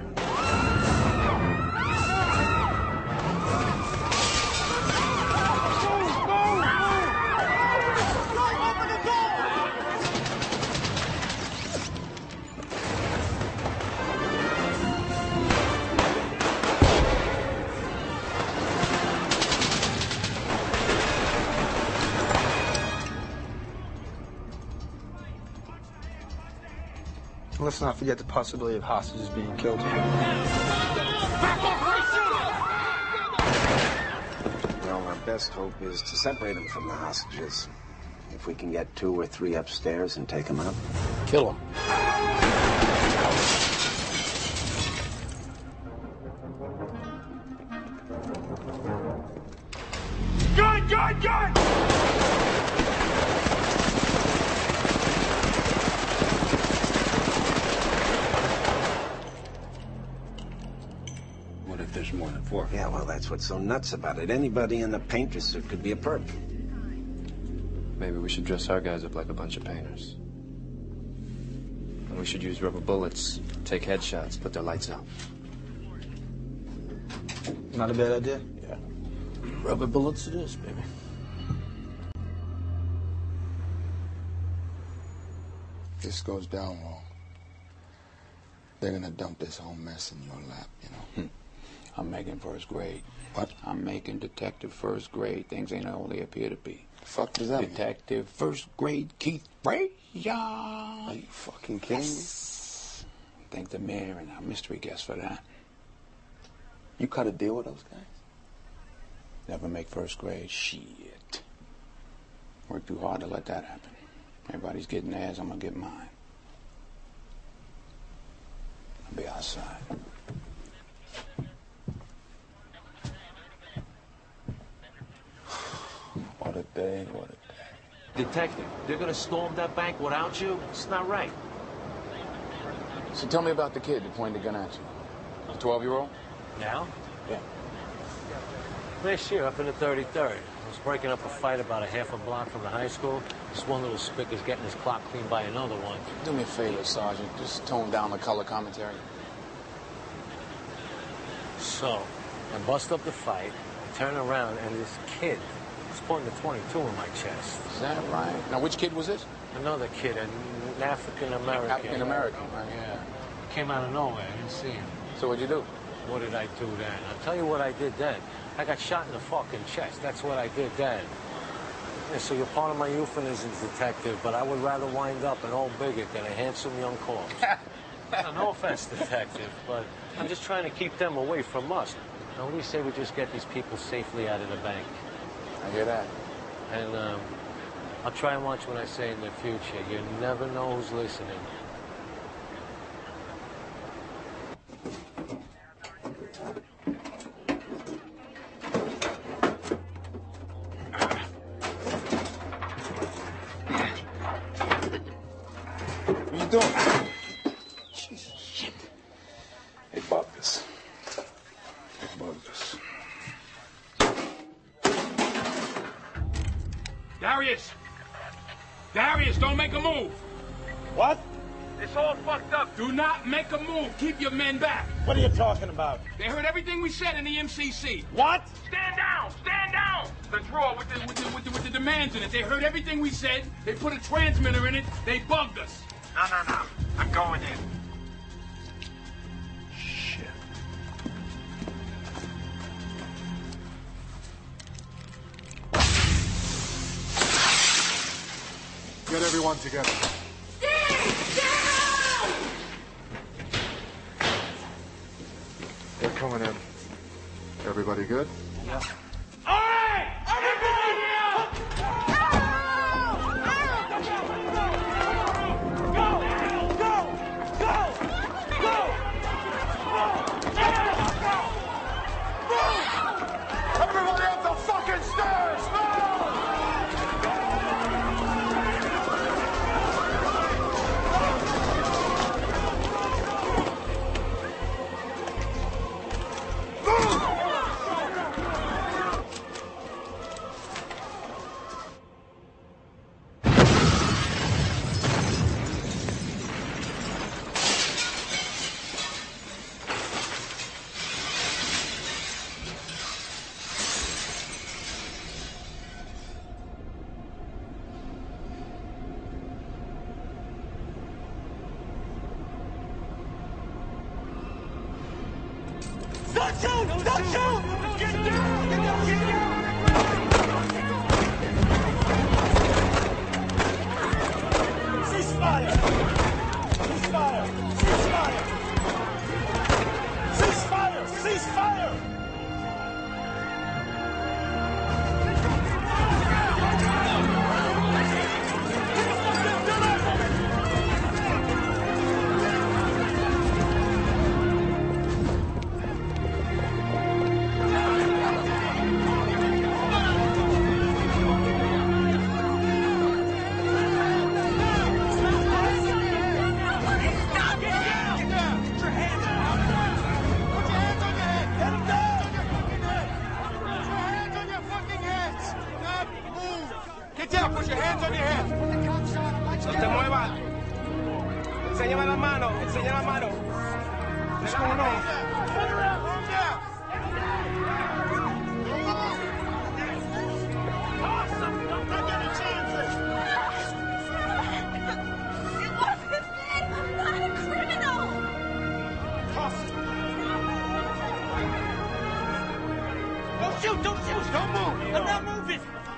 Let's not forget the possibility of hostages being killed here. Well, our best hope is to separate them from the hostages. If we can get 2 or 3 upstairs and take them out. Kill them. Gun! What if there's more than 4? Yeah, well, that's what's so nuts about it. Anybody in a painter suit could be a perp. Maybe we should dress our guys up like a bunch of painters. And we should use rubber bullets, take headshots, put their lights out. Not a bad idea. Yeah. Rubber bullets it is, baby. If this goes down wrong, they're gonna dump this whole mess in your lap, you know. I'm making first grade. What? I'm making detective first grade. Things ain't all they appear to be. The fuck does that mean? Detective first grade Keith Frazier. Are you fucking kidding me? Thank the mayor and our mystery guest for that. You cut a deal with those guys? Never make first grade. Shit. Worked too hard to let that happen. Everybody's getting theirs, I'm gonna get mine. I'll be outside. day, what a day. Detective, they're gonna storm that bank without you? It's not right. So tell me about the kid that pointed the gun at you. The 12-year-old? Now? Yeah. Last year, up in the 33rd, I was breaking up a fight about a half a block from the high school. This one little spick is getting his clock cleaned by another one. Do me a favor, Sergeant. Just tone down the color commentary. So, I bust up the fight, I turn around, and this kid is pointing the 22 in my chest. Is that right? Now, which kid was this? Another kid, an African-American. African-American, right? Yeah. Came out of nowhere. I didn't see him. So what'd you do? What did I do then? I'll tell you what I did then. I got shot in the fucking chest. That's what I did then. Yeah, so you're part of my euphemisms, detective, but I would rather wind up an old bigot than a handsome young corpse. No offense, detective, but I'm just trying to keep them away from us. Now, what do you say we just get these people safely out of the bank? I hear that. And I'll try and watch what I say in the future. You never know who's listening. What are you doing? Jesus, shit. They bugged us. They bugged us. Darius! Darius, don't make a move! What? It's all fucked up. Do not make a move. Keep your men back. What are you talking about? They heard everything we said in the MCC. What? Stand down! Stand down! The drawer with the demands in it. They heard everything we said. They put a transmitter in it. They bugged us. No. I'm going in. Shit. Get everyone together. They're coming in. Everybody good? Yeah. All right! Everybody here! Everybody up the fucking stairs! Don't shoot! Don't shoot! Get down! Get down! Get down! Ceasefire! Ceasefire! Ceasefire! Ceasefire! Ceasefire! Put your hands on your head. No te muevas. Enséñame la mano. Enseña la mano. What's going on? Awesome. Don't take any chances. It wasn't me. I'm not a criminal. Don't shoot! Don't shoot! Don't move! I'm not moving!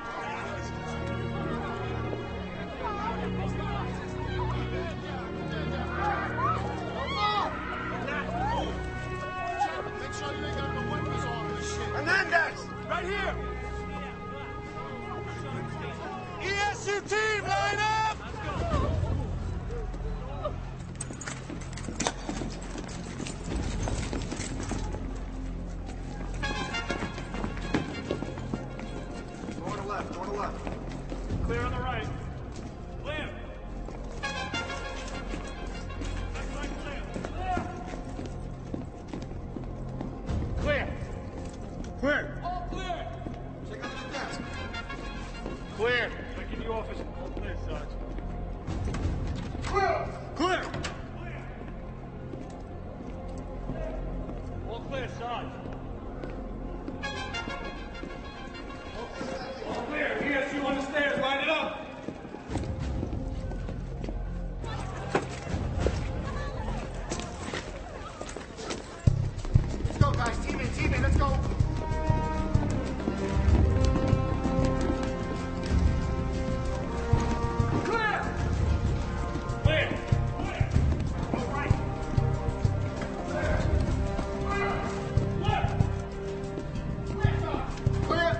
Hernandez, right here. ESU team, line up. Go to the left, door to left. Clear on the right. Clear. Clear. Clear. All clear. Check out the desk. Clear. Check in the office. All clear, Sarge. Clear. Clear. All clear, Sarge. All clear. Here, you on the stairs. Line it up. Let's go, guys. Team in. Let's go. Clear. Clear. Clear. All right. Clear. Clear. Clear. Clear.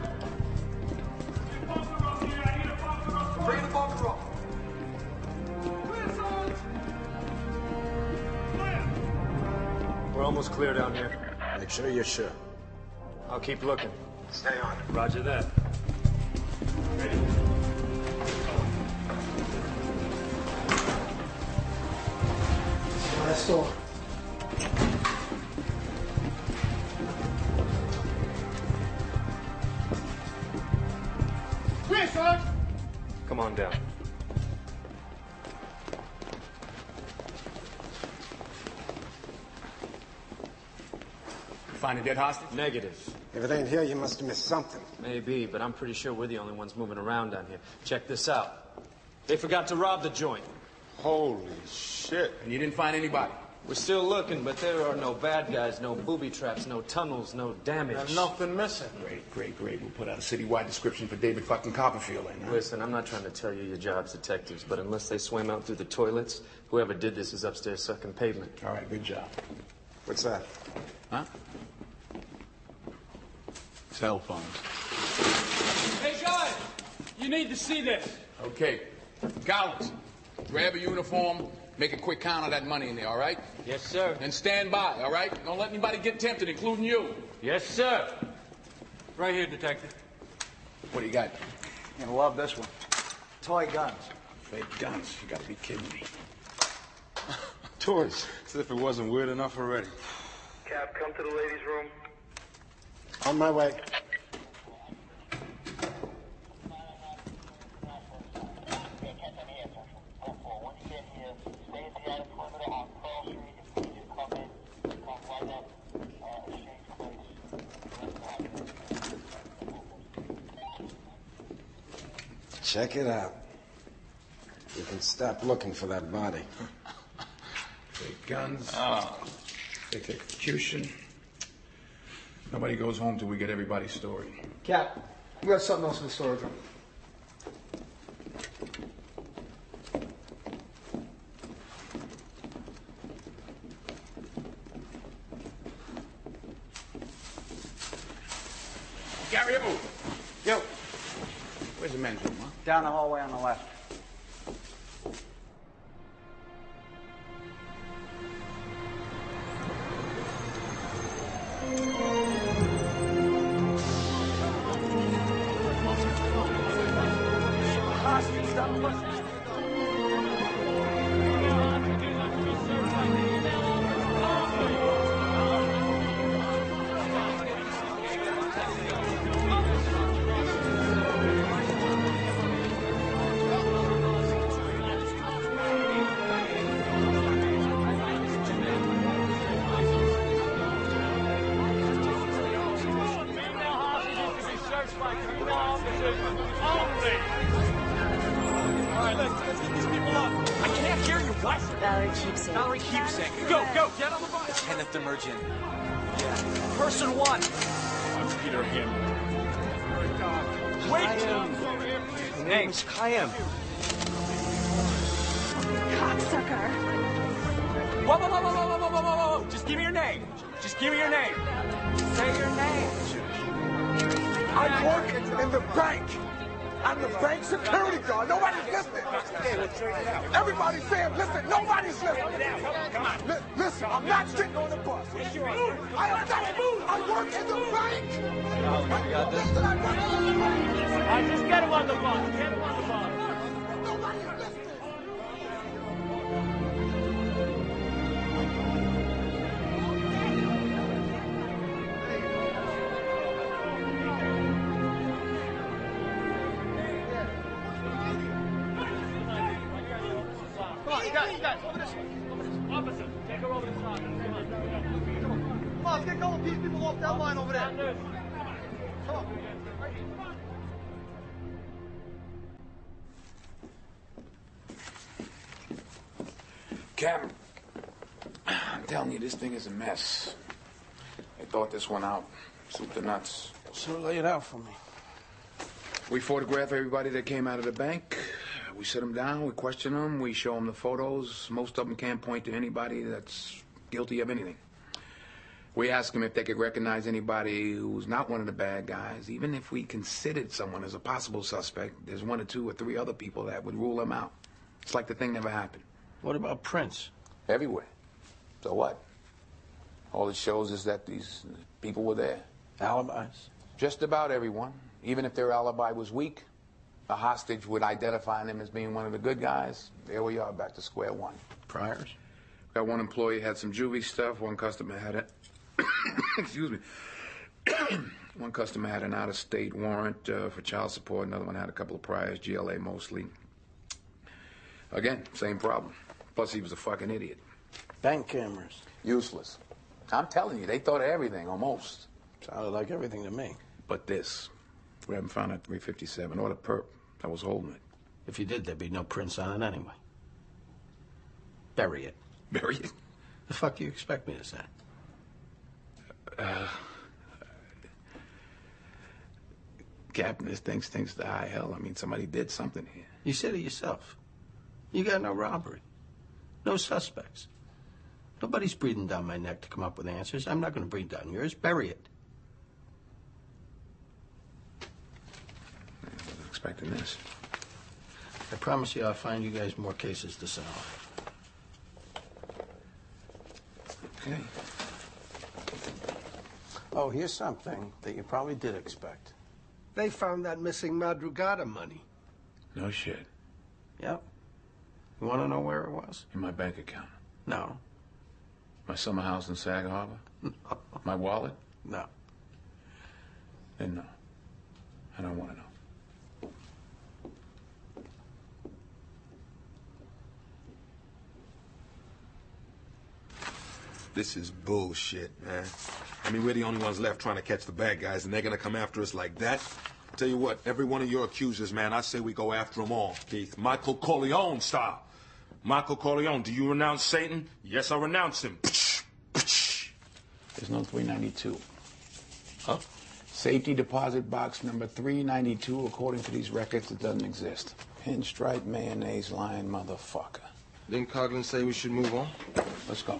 Bring the bunker up. Clear, Sarge. We're almost clear down here. Make sure you're sure. I'll keep looking. Stay on it. Roger that. Ready? Last door. Clear, Sarge. Come on down. Find a dead hostage? Negative. If it ain't here, you must have missed something. Maybe, but I'm pretty sure we're the only ones moving around down here. Check this out. They forgot to rob the joint. Holy shit. And you didn't find anybody? We're still looking, but there are no bad guys, no booby traps, no tunnels, no damage. There's nothing missing. Great. We'll put out a citywide description for David fucking Copperfield. Listen, I'm not trying to tell you your job's detectives, but unless they swam out through the toilets, whoever did this is upstairs sucking pavement. All right, good job. What's that? Huh? Cell phones. Hey, guys. You need to see this. Okay. Collins, grab a uniform, make a quick count of that money in there, all right? Yes, sir. And stand by, all right? Don't let anybody get tempted, including you. Yes, sir. Right here, detective. What do you got? You're gonna love this one. Toy guns. Fake guns. You gotta be kidding me. Toys. As if it wasn't weird enough already. Cap, come to the ladies' room. On my way. Check it out. You can stop looking for that body. Fake guns. Fake execution. Nobody goes home till we get everybody's story. Cap, we got something else in the storage room. Gary, move. Yo. Where's the men's room, huh? Down the hallway on the left. Valerie Keepsake. Valerie Keepsake. Go, get on the bus. Kenneth Demergent. Yeah. Person one. I'm Peter Hammond. Wait! Name's Chaim. Cocksucker. Whoa. Just give me your name. Just give me your name. Say your name. I work in the bank. I'm the bank security guard. Nobody's listening. Everybody's saying, listen, nobody's listening. Come on. Listen, I'm not sitting on the bus. I work in the bank. Listen, I work in the bank. All right, just get him on the bus. Get him on the bus. Nobody's listening. Guys, over this way. Officer, take her over the side. Come on, let's get going. These people off that line over there. Come on. Captain, I'm telling you, this thing is a mess. They thought this one out. Soup to nuts. So lay it out for me. We photograph everybody that came out of the bank. We sit them down, we question them, we show them the photos. Most of them can't point to anybody that's guilty of anything. We ask them if they could recognize anybody who's not one of the bad guys. Even if we considered someone as a possible suspect, there's 1 or 2 or 3 other people that would rule them out. It's like the thing never happened. What about prints? Everywhere. So what? All it shows is that these people were there. Alibis? Just about everyone. Even if their alibi was weak, a hostage would identify them as being one of the good guys. There we are, back to square one. Priors? Got one employee had some juvie stuff. One customer had it. Excuse me. One customer had an out-of-state warrant for child support. Another one had a couple of priors, GLA mostly. Again, same problem. Plus, he was a fucking idiot. Bank cameras? Useless. I'm telling you, they thought of everything, almost. Sounded like everything to me. But this. We haven't found that 357 or the perp that was holding it. If you did, there'd be no prints on it anyway. Bury it. Bury it? The fuck do you expect me to say? Captain, this thing stinks to high hell. I mean, somebody did something here. You said it yourself. You got no robbery. No suspects. Nobody's breathing down my neck to come up with answers. I'm not going to breathe down yours. Bury it. I wasn't expecting this. I promise you I'll find you guys more cases to solve. Okay. Oh, here's something that you probably did expect. They found that missing Madrugada money. No shit. Yep. You want to know where it was? In my bank account. No. My summer house in Sag Harbor? No. My wallet? No. Then no. I don't want to know. This is bullshit, man. I mean, we're the only ones left trying to catch the bad guys, and they're gonna come after us like that? Tell you what, every one of your accusers, man, I say we go after them all, Keith. Michael Corleone style. Michael Corleone, do you renounce Satan? Yes, I renounce him. There's no 392. Huh? Safety deposit box number 392, according to these records, it doesn't exist. Pinstripe mayonnaise lying motherfucker. Didn't Coughlin say we should move on? Let's go.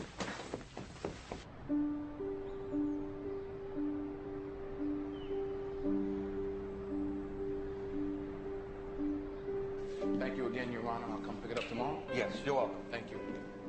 Thank you again, Your Honor. I'll come pick it up tomorrow. Yes, you're welcome. Thank you.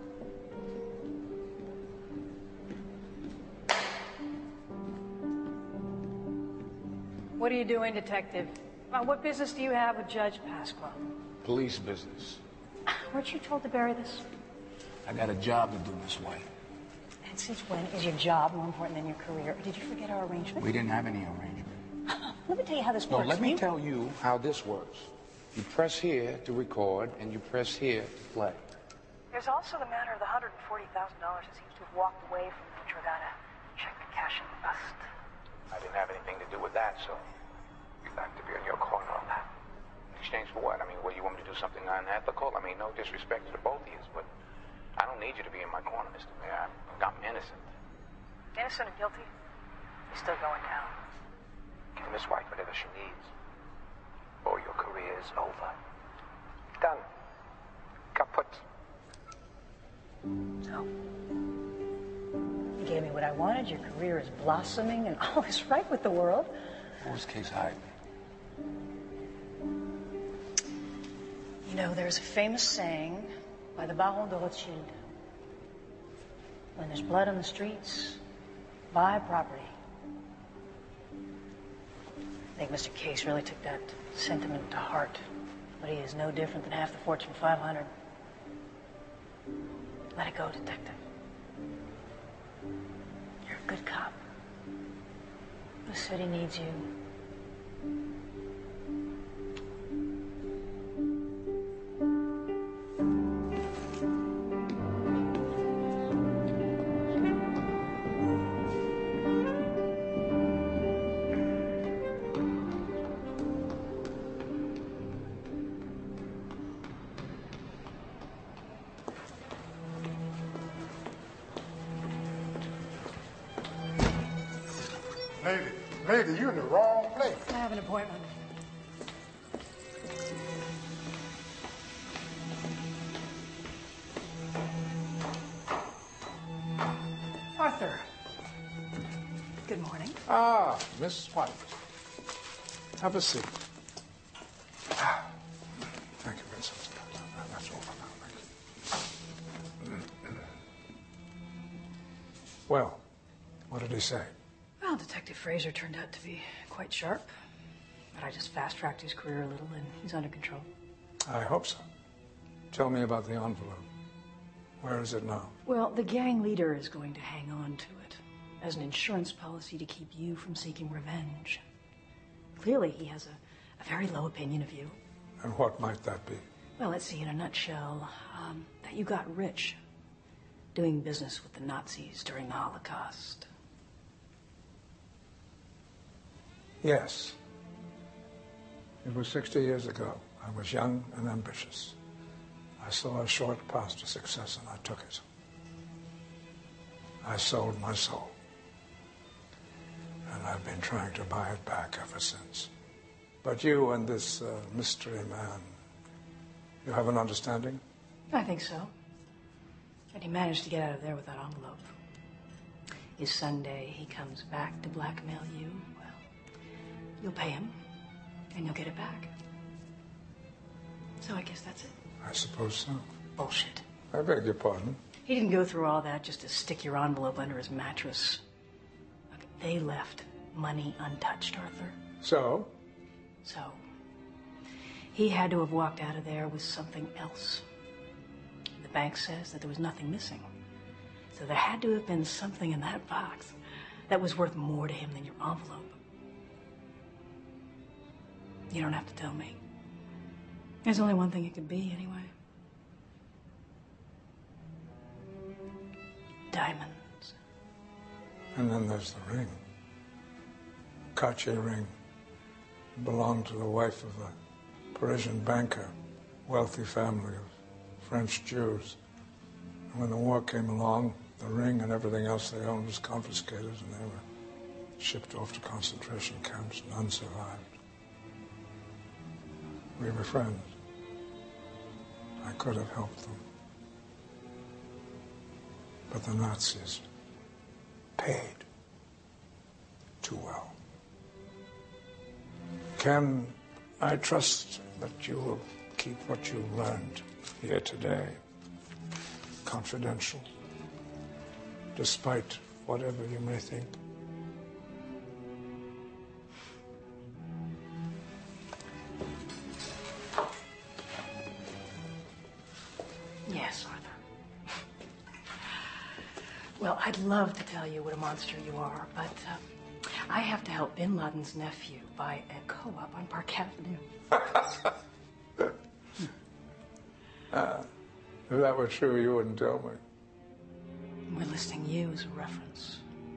What are you doing, Detective? What business do you have with Judge Pasqua? Police business. Weren't you told to bury this? I got a job to do this way. And since when is your job more important than your career? Or did you forget our arrangement? We didn't have any arrangement. Let me tell you how this No, works. let me tell you how this works. You press here to record, and you press here to play. There's also the matter of the $140,000 that seems to have walked away from Madrugada. Check the cash in the bust. I didn't have anything to do with that, so you'd like to be on your corner on that. In exchange for what? I mean, what, you want me to do something unethical? I mean, no disrespect to the both of you, but I don't need you to be in my corner, Mr. Mayor. I'm innocent. Innocent and guilty, you're still going down. Give Miss White whatever she needs, or your career is over. Done. Kaput. So, you gave me what I wanted. Your career is blossoming and all is right with the world. Worst case, hide me. know, there's a famous saying by the Baron de Rothschild. When there's blood on the streets, buy property. I think Mr. Case really took that sentiment to heart. But he is no different than half the Fortune 500. Let it go, detective. You're a good cop. The city needs you. Lady, you're in the wrong place. I have an appointment. Arthur. Good morning. Ah, Miss White. Have a seat. Thank you, Vincent. That's all for now. Thank you. Well, what did he say? Well, Detective Fraser turned out to be quite sharp. But I just fast-tracked his career a little, and he's under control. I hope so. Tell me about the envelope. Where is it now? Well, the gang leader is going to hang on to it as an insurance policy to keep you from seeking revenge. Clearly, he has a very low opinion of you. And what might that be? Well, let's see, in a nutshell, that you got rich doing business with the Nazis during the Holocaust. Yes. It was 60 years ago. I was young and ambitious. I saw a short path to success and I took it. I sold my soul. And I've been trying to buy it back ever since. But you and this mystery man, you have an understanding? I think so. And he managed to get out of there with that envelope. If Sunday he comes back to blackmail you, well, you'll pay him, and you'll get it back. So I guess that's it. I suppose so. Bullshit. I beg your pardon? He didn't go through all that just to stick your envelope under his mattress. Look, they left money untouched, Arthur. So? So, he had to have walked out of there with something else. The bank says that there was nothing missing. So there had to have been something in that box that was worth more to him than your envelope. You don't have to tell me. There's only one thing it could be, anyway. Diamonds. And then there's the ring. Cartier ring. It belonged to the wife of a Parisian banker, wealthy family of French Jews. And when the war came along, the ring and everything else they owned was confiscated and they were shipped off to concentration camps. None survived. We were friends. I could have helped them. But the Nazis paid too well. Can I trust that you will keep what you learned here today confidential, despite whatever you may think? Yes, Arthur. Well, I'd love to tell you what a monster you are, but I have to help Bin Laden's nephew buy a co-op on Park Avenue. If that were true, you wouldn't tell me. We're listing you as a reference.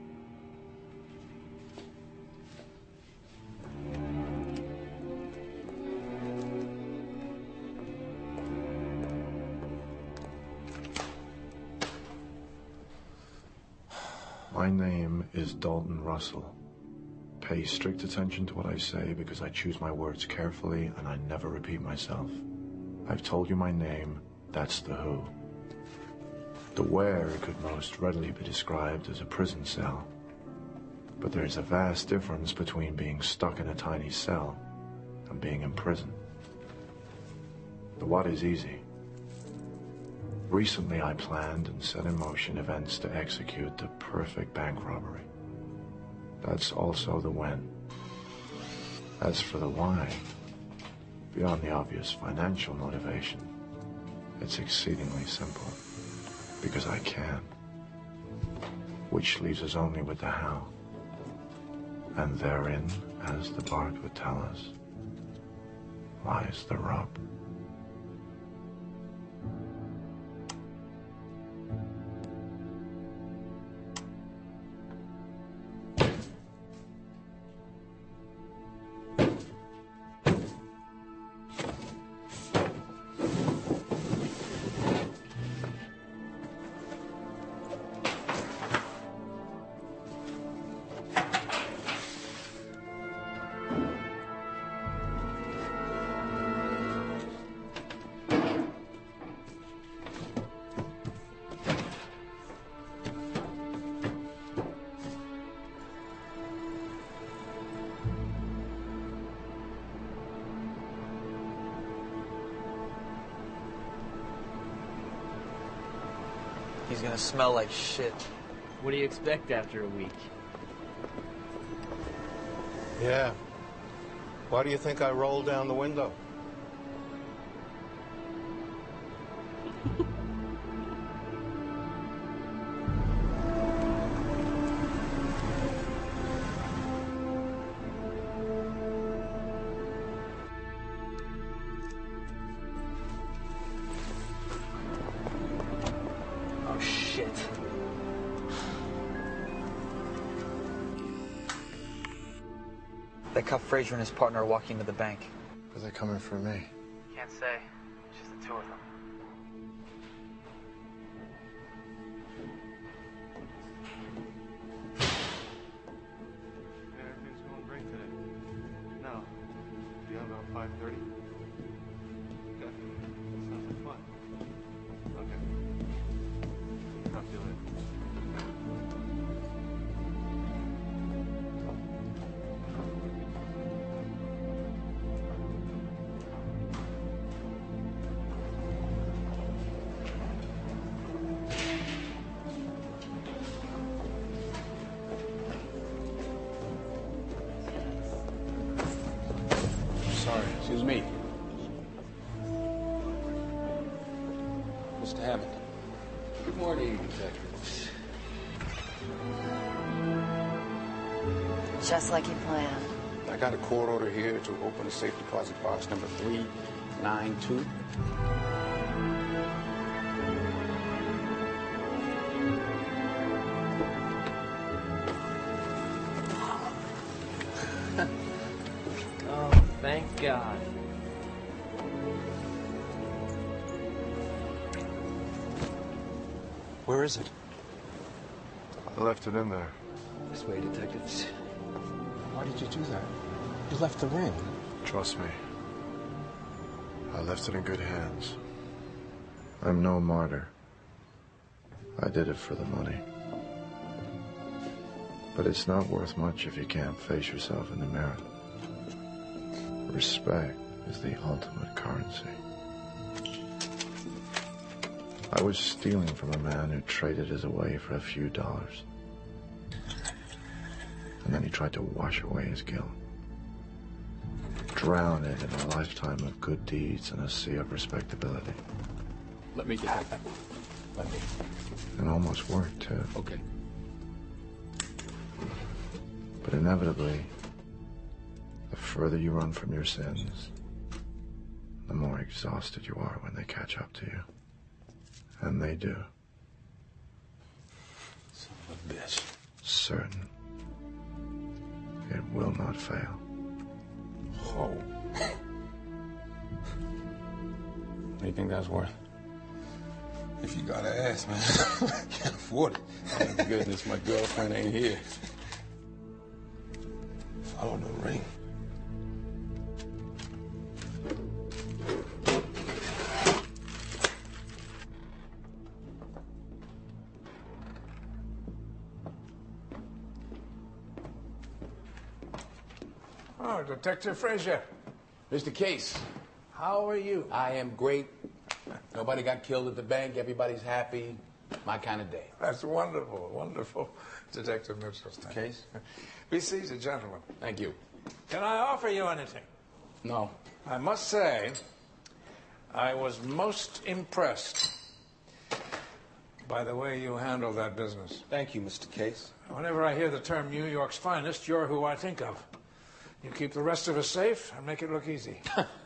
My name is Dalton Russell. Pay strict attention to what I say because I choose my words carefully and I never repeat myself. I've told you my name, that's the who. The where could most readily be described as a prison cell. But there's a vast difference between being stuck in a tiny cell and being in prison. The what is easy. Recently, I planned and set in motion events to execute the perfect bank robbery. That's also the when. As for the why, beyond the obvious financial motivation, it's exceedingly simple. Because I can. Which leaves us only with the how. And therein, as the Bard would tell us, lies the rub. He's gonna smell like shit. What do you expect after a week? Yeah. Why do you think I rolled down the window? Oh, shit. They cuffed Frazier and his partner are walking to the bank. Are they coming for me? Can't say. Just the two of them. Everything's going great today. No. Be on about 5:30? Okay. Sounds like fun. Okay. Talk to you later. Sorry, excuse me. Mr. Hammond. Good morning, detectives. Just like you planned. I got a court order here to open a safe deposit box number 392. Oh, thank God. Where is it? I left it in there. This way, detectives. Why did you do that? You left the ring. Trust me. I left it in good hands. I'm no martyr. I did it for the money. But it's not worth much if you can't face yourself in the mirror. Respect is the ultimate currency. I was stealing from a man who traded us away for a few dollars. And then he tried to wash away his guilt. Drown it in a lifetime of good deeds and a sea of respectability. Let me get that. Let me. And almost worked, too. Okay. But inevitably, the further you run from your sins, the more exhausted you are when they catch up to you. And they do. Son of a bitch. Certain. It will not fail. Oh. What do you think that's worth? If you gotta ask, man. I can't afford it. Thank goodness my girlfriend ain't here. Follow the ring. Oh, Detective Frazier. Mr. Case, How are you? I am great. Nobody got killed at the bank. Everybody's happy. My kind of day. That's wonderful, wonderful, Detective Mitchell. Case? Be seated, gentlemen. Thank you. Can I offer you anything? No. I must say, I was most impressed by the way you handled that business. Thank you, Mr. Case. Whenever I hear the term New York's finest, you're who I think of. You keep the rest of us safe and make it look easy.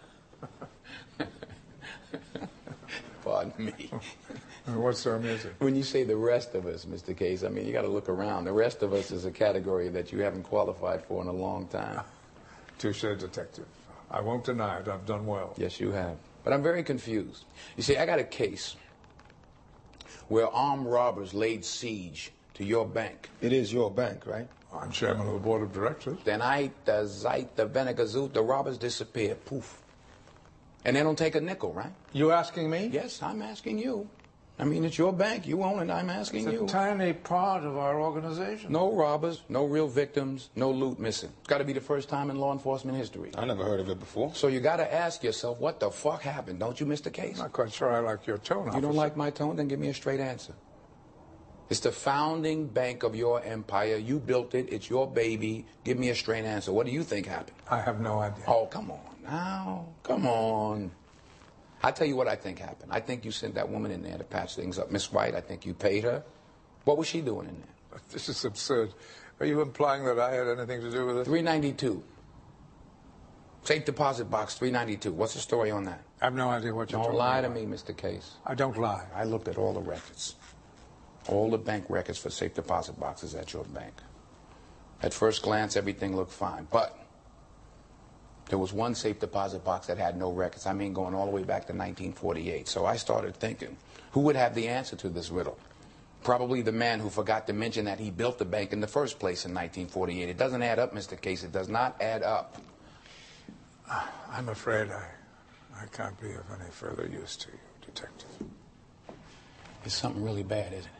Pardon me. What's so amusing? When you say the rest of us, Mr. Case, I mean, you got to look around. The rest of us is a category that you haven't qualified for in a long time. Touche, Detective. I won't deny it. I've done well. Yes, you have. But I'm very confused. You see, I got a case where armed robbers laid siege to your bank. It is your bank, right? I'm chairman of the board of directors. Then the Zeit, the Benegazut, the robbers disappear. Poof. And they don't take a nickel, right? You asking me? Yes, I'm asking you. I mean, it's your bank. You own it. I'm asking you. It's a tiny part of our organization. No robbers, no real victims, no loot missing. It's got to be the first time in law enforcement history. I never heard of it before. So you got to ask yourself, what the fuck happened? Don't you, Mr. Case? I'm not quite sure I like your tone, officer. You don't like my tone? Then give me a straight answer. It's the founding bank of your empire. You built it. It's your baby. Give me a straight answer. What do you think happened? I have no idea. Oh, come on now. Come on. I tell you what I think happened. I think you sent that woman in there to patch things up. Miss White, I think you paid her. What was she doing in there? This is absurd. Are you implying that I had anything to do with it? 392. Safe deposit box 392. What's the story on that? I have no idea what you're talking about. Don't lie to me, Mr. Case. I don't lie. I looked at all the records. All the bank records for safe deposit boxes at your bank. At first glance, everything looked fine. But there was one safe deposit box that had no records. I mean, going all the way back to 1948. So I started thinking, who would have the answer to this riddle? Probably the man who forgot to mention that he built the bank in the first place in 1948. It doesn't add up, Mr. Case. It does not add up. I'm afraid I can't be of any further use to you, Detective. It's something really bad, isn't it?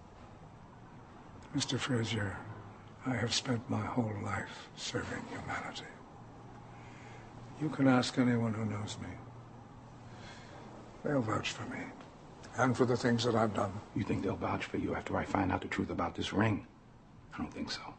Mr. Frazier, I have spent my whole life serving humanity. You can ask anyone who knows me. They'll vouch for me. And for the things that I've done. You think they'll vouch for you after I find out the truth about this ring? I don't think so.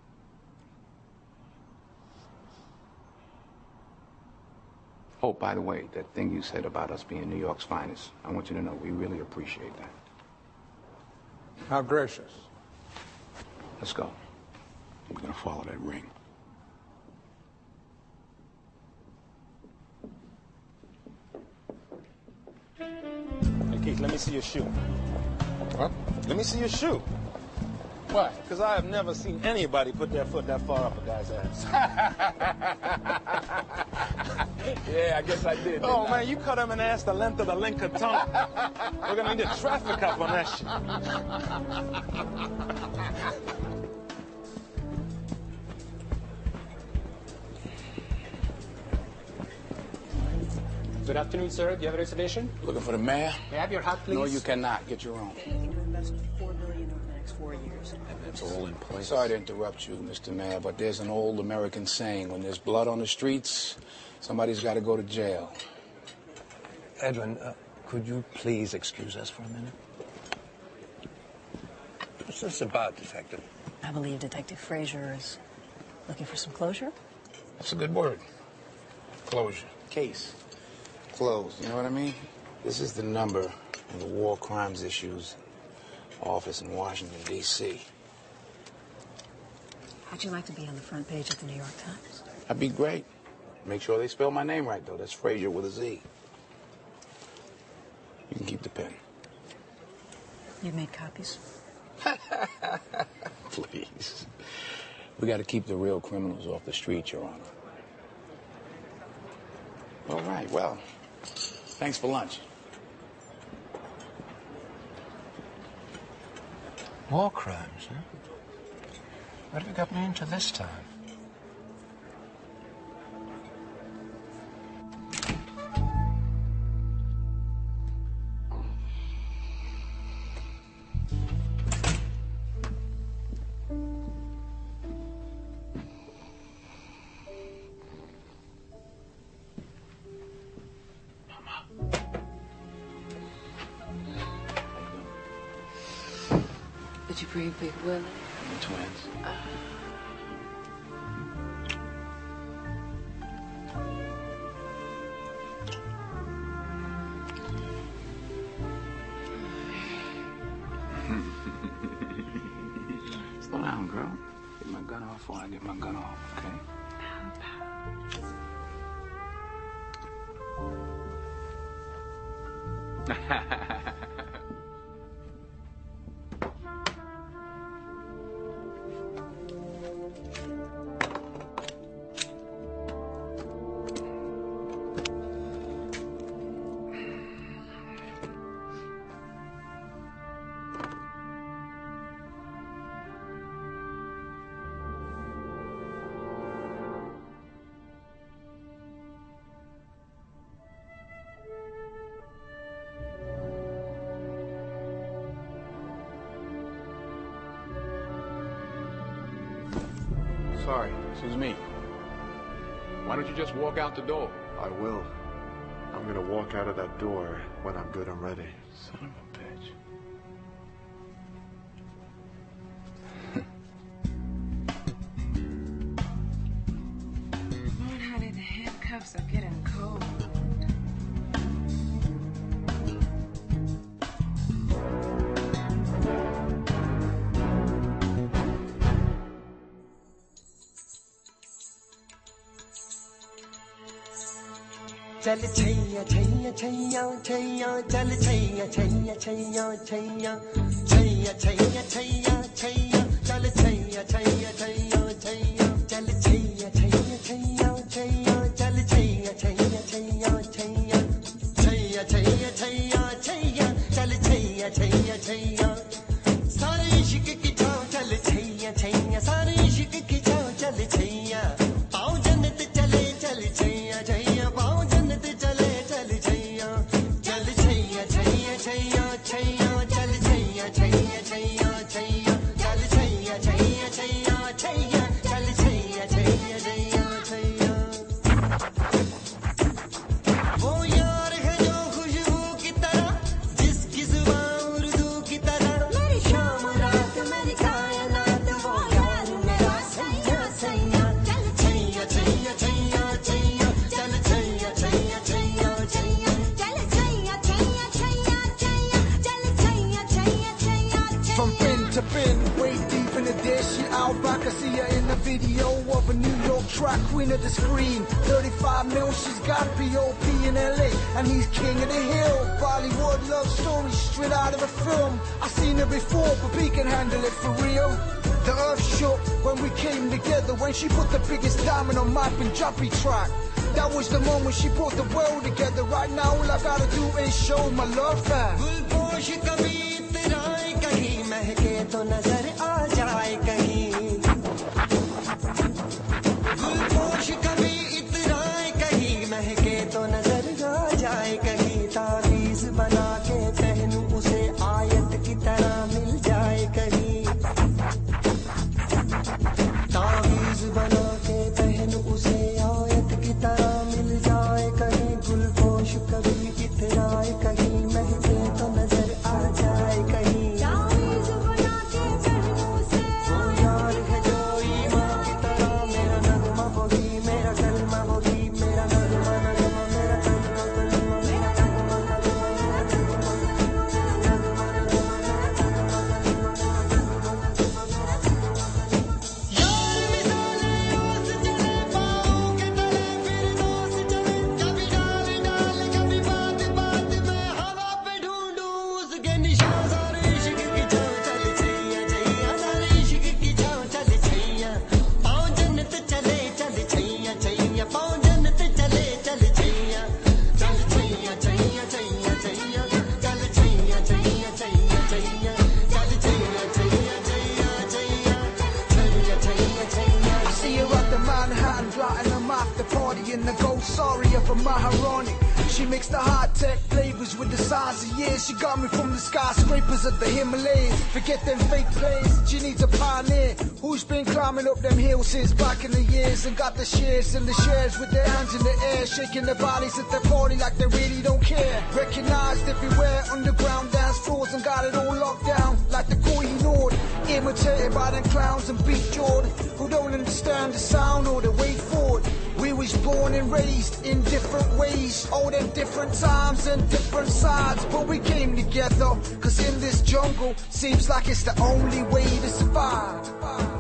Oh, by the way, that thing you said about us being New York's finest, I want you to know we really appreciate that. How gracious. Let's go. We're going to follow that ring. Hey, Keith, let me see your shoe. What? Let me see your shoe. Why? Because I have never seen anybody put their foot that far up a guy's ass. Yeah, I guess I did. Oh, man, you cut him an ass the length of the Lincoln Tunnel. We're going to need a traffic cop on that shit. Good afternoon, sir. Do you have a reservation? Looking for the mayor? May I have your hat, please? No, you cannot. Get your own. Looking to invest $4 billion over the next 4 years. And that's all in place. Sorry to interrupt you, Mr. Mayor, but there's an old American saying, when there's blood on the streets, somebody's got to go to jail. Edwin, could you please excuse us for a minute? What's this about, Detective? I believe Detective Frazier is looking for some closure. That's a good word. Closure. Case. Closed. You know what I mean? This is the number in the War Crimes Issues office in Washington, D.C. How'd you like to be on the front page of the New York Times? That'd be great. Make sure they spell my name right, though. That's Frazier with a Z. You can keep the pen. You made copies? Please. We got to keep the real criminals off the street, Your Honor. All right, well, thanks for lunch. War crimes, huh? What have you got me into this time? breed Big Willie? The twins. Slow down, girl. Get my gun off before I get my gun off, okay? Sorry, this is me. Why don't you just walk out the door? I will. I'm gonna walk out of that door when I'm good and ready. Son of a bitch. Lord, honey, the handcuffs are getting cold. चल छैया छैया छैया छैया चल छैया छैया छैया छैया छैया छैया छैया छैया चल छैया छैया छैया छैया चल छैया छैया छैया छैया चल छैया छैया छैया छैया छैया छैया छैया छैया चल छैया छैया छैया सारे इश्क की छाव चल छैया छैया सारे इश्क की छाव चल छैया पाँव जन्नत चले चल छैया छैया पाँव जन्नत चले चल छैया चल छैया छैया छैया छैया चल छैया छैया छैया छैया चल छैया छैया छैया छैया चल छैया छैया छैया छैया वो यार है जो खुशबू की तरह जिसकी जुबां उर्दू की तरह मेरी शाम रात मेरी कायनात वो यार मेरा सैया सैया चल छैया छैया छैया छैया चल छैया छैया छैया छैया चल छैया छैया छैया छैया चल Chaiyya Chaiyya Chaiyya From bin to bin, way deep in the dish. She out back, I see her in the video of a New York track, queen of the screen. 35 mil, she's got P.O.P. in L.A. and he's king of the hill. Bollywood love story straight out of a film. I seen her before, but we can handle it for real. The earth shook when we came together, when she put the biggest diamond on my Punjabi track. That was the moment she brought the world together. Right now, all I gotta do is show my love back. गुलपोश कभी इतराए कहीं महके तो नजर आ जाए कहीं गुलपोश कभी इतराए कहीं महके तो नजर आ जाए कहीं तावीज बना के पहनूं उसे आयत की तरह मिल जाए कहीं तावीज बना के पहनूं उसे आयत की तरह मिल जाए कहीं गुलपोश कभी इतराए कहीं महके तो नजर आ जाए कहीं तावीज बना के पहनूं उसे वो यार है जो ईमान की तरह मेरा नगमा बोगी मेरा कलमा बोगी मेरा नगमा नगमा मेरा कलमा कलमा मेरा नगमा नगमा मेरा कलमा यार मिसाले ओस चले पाँव के तले फिर दोस चले कभी डाल डाल कभी बात बात में हवा पे ढूंढूं उसके निशान सारे इश्क की छाँव चल छैया छैया सारे इश्क की छाँव चल छैया पाँव जन्नत चले चल छैया छैया पाँव जन्नत चले चल छैया चल छैया छैया छैया छैया चल छैया छैया छैया छैया चल Chaiyya Chaiyya Chaiyya Chaiyya Chaiyya Chaiyya Chaiyya I see her at the Manhattan, plotting them after party in the gold sorry of a Maharani. She makes the high tech flavor neighbors with the size of years. She got me from the skyscrapers of the Himalayas. Forget them fake plays, she needs a pioneer who's been climbing up them hills since back in the years and got the shares and the shares with their hands in the air, shaking their bodies at the party like they really don't care. Recognized everywhere, underground dance floors, and got it all locked down like the Koh-i-Noor. Imitated by them clowns and beat Jordan who don't understand the sound or the way forward. We was born and raised in different ways, all them different times and different sides, but we came together, cause in this jungle seems like it's the only way to survive.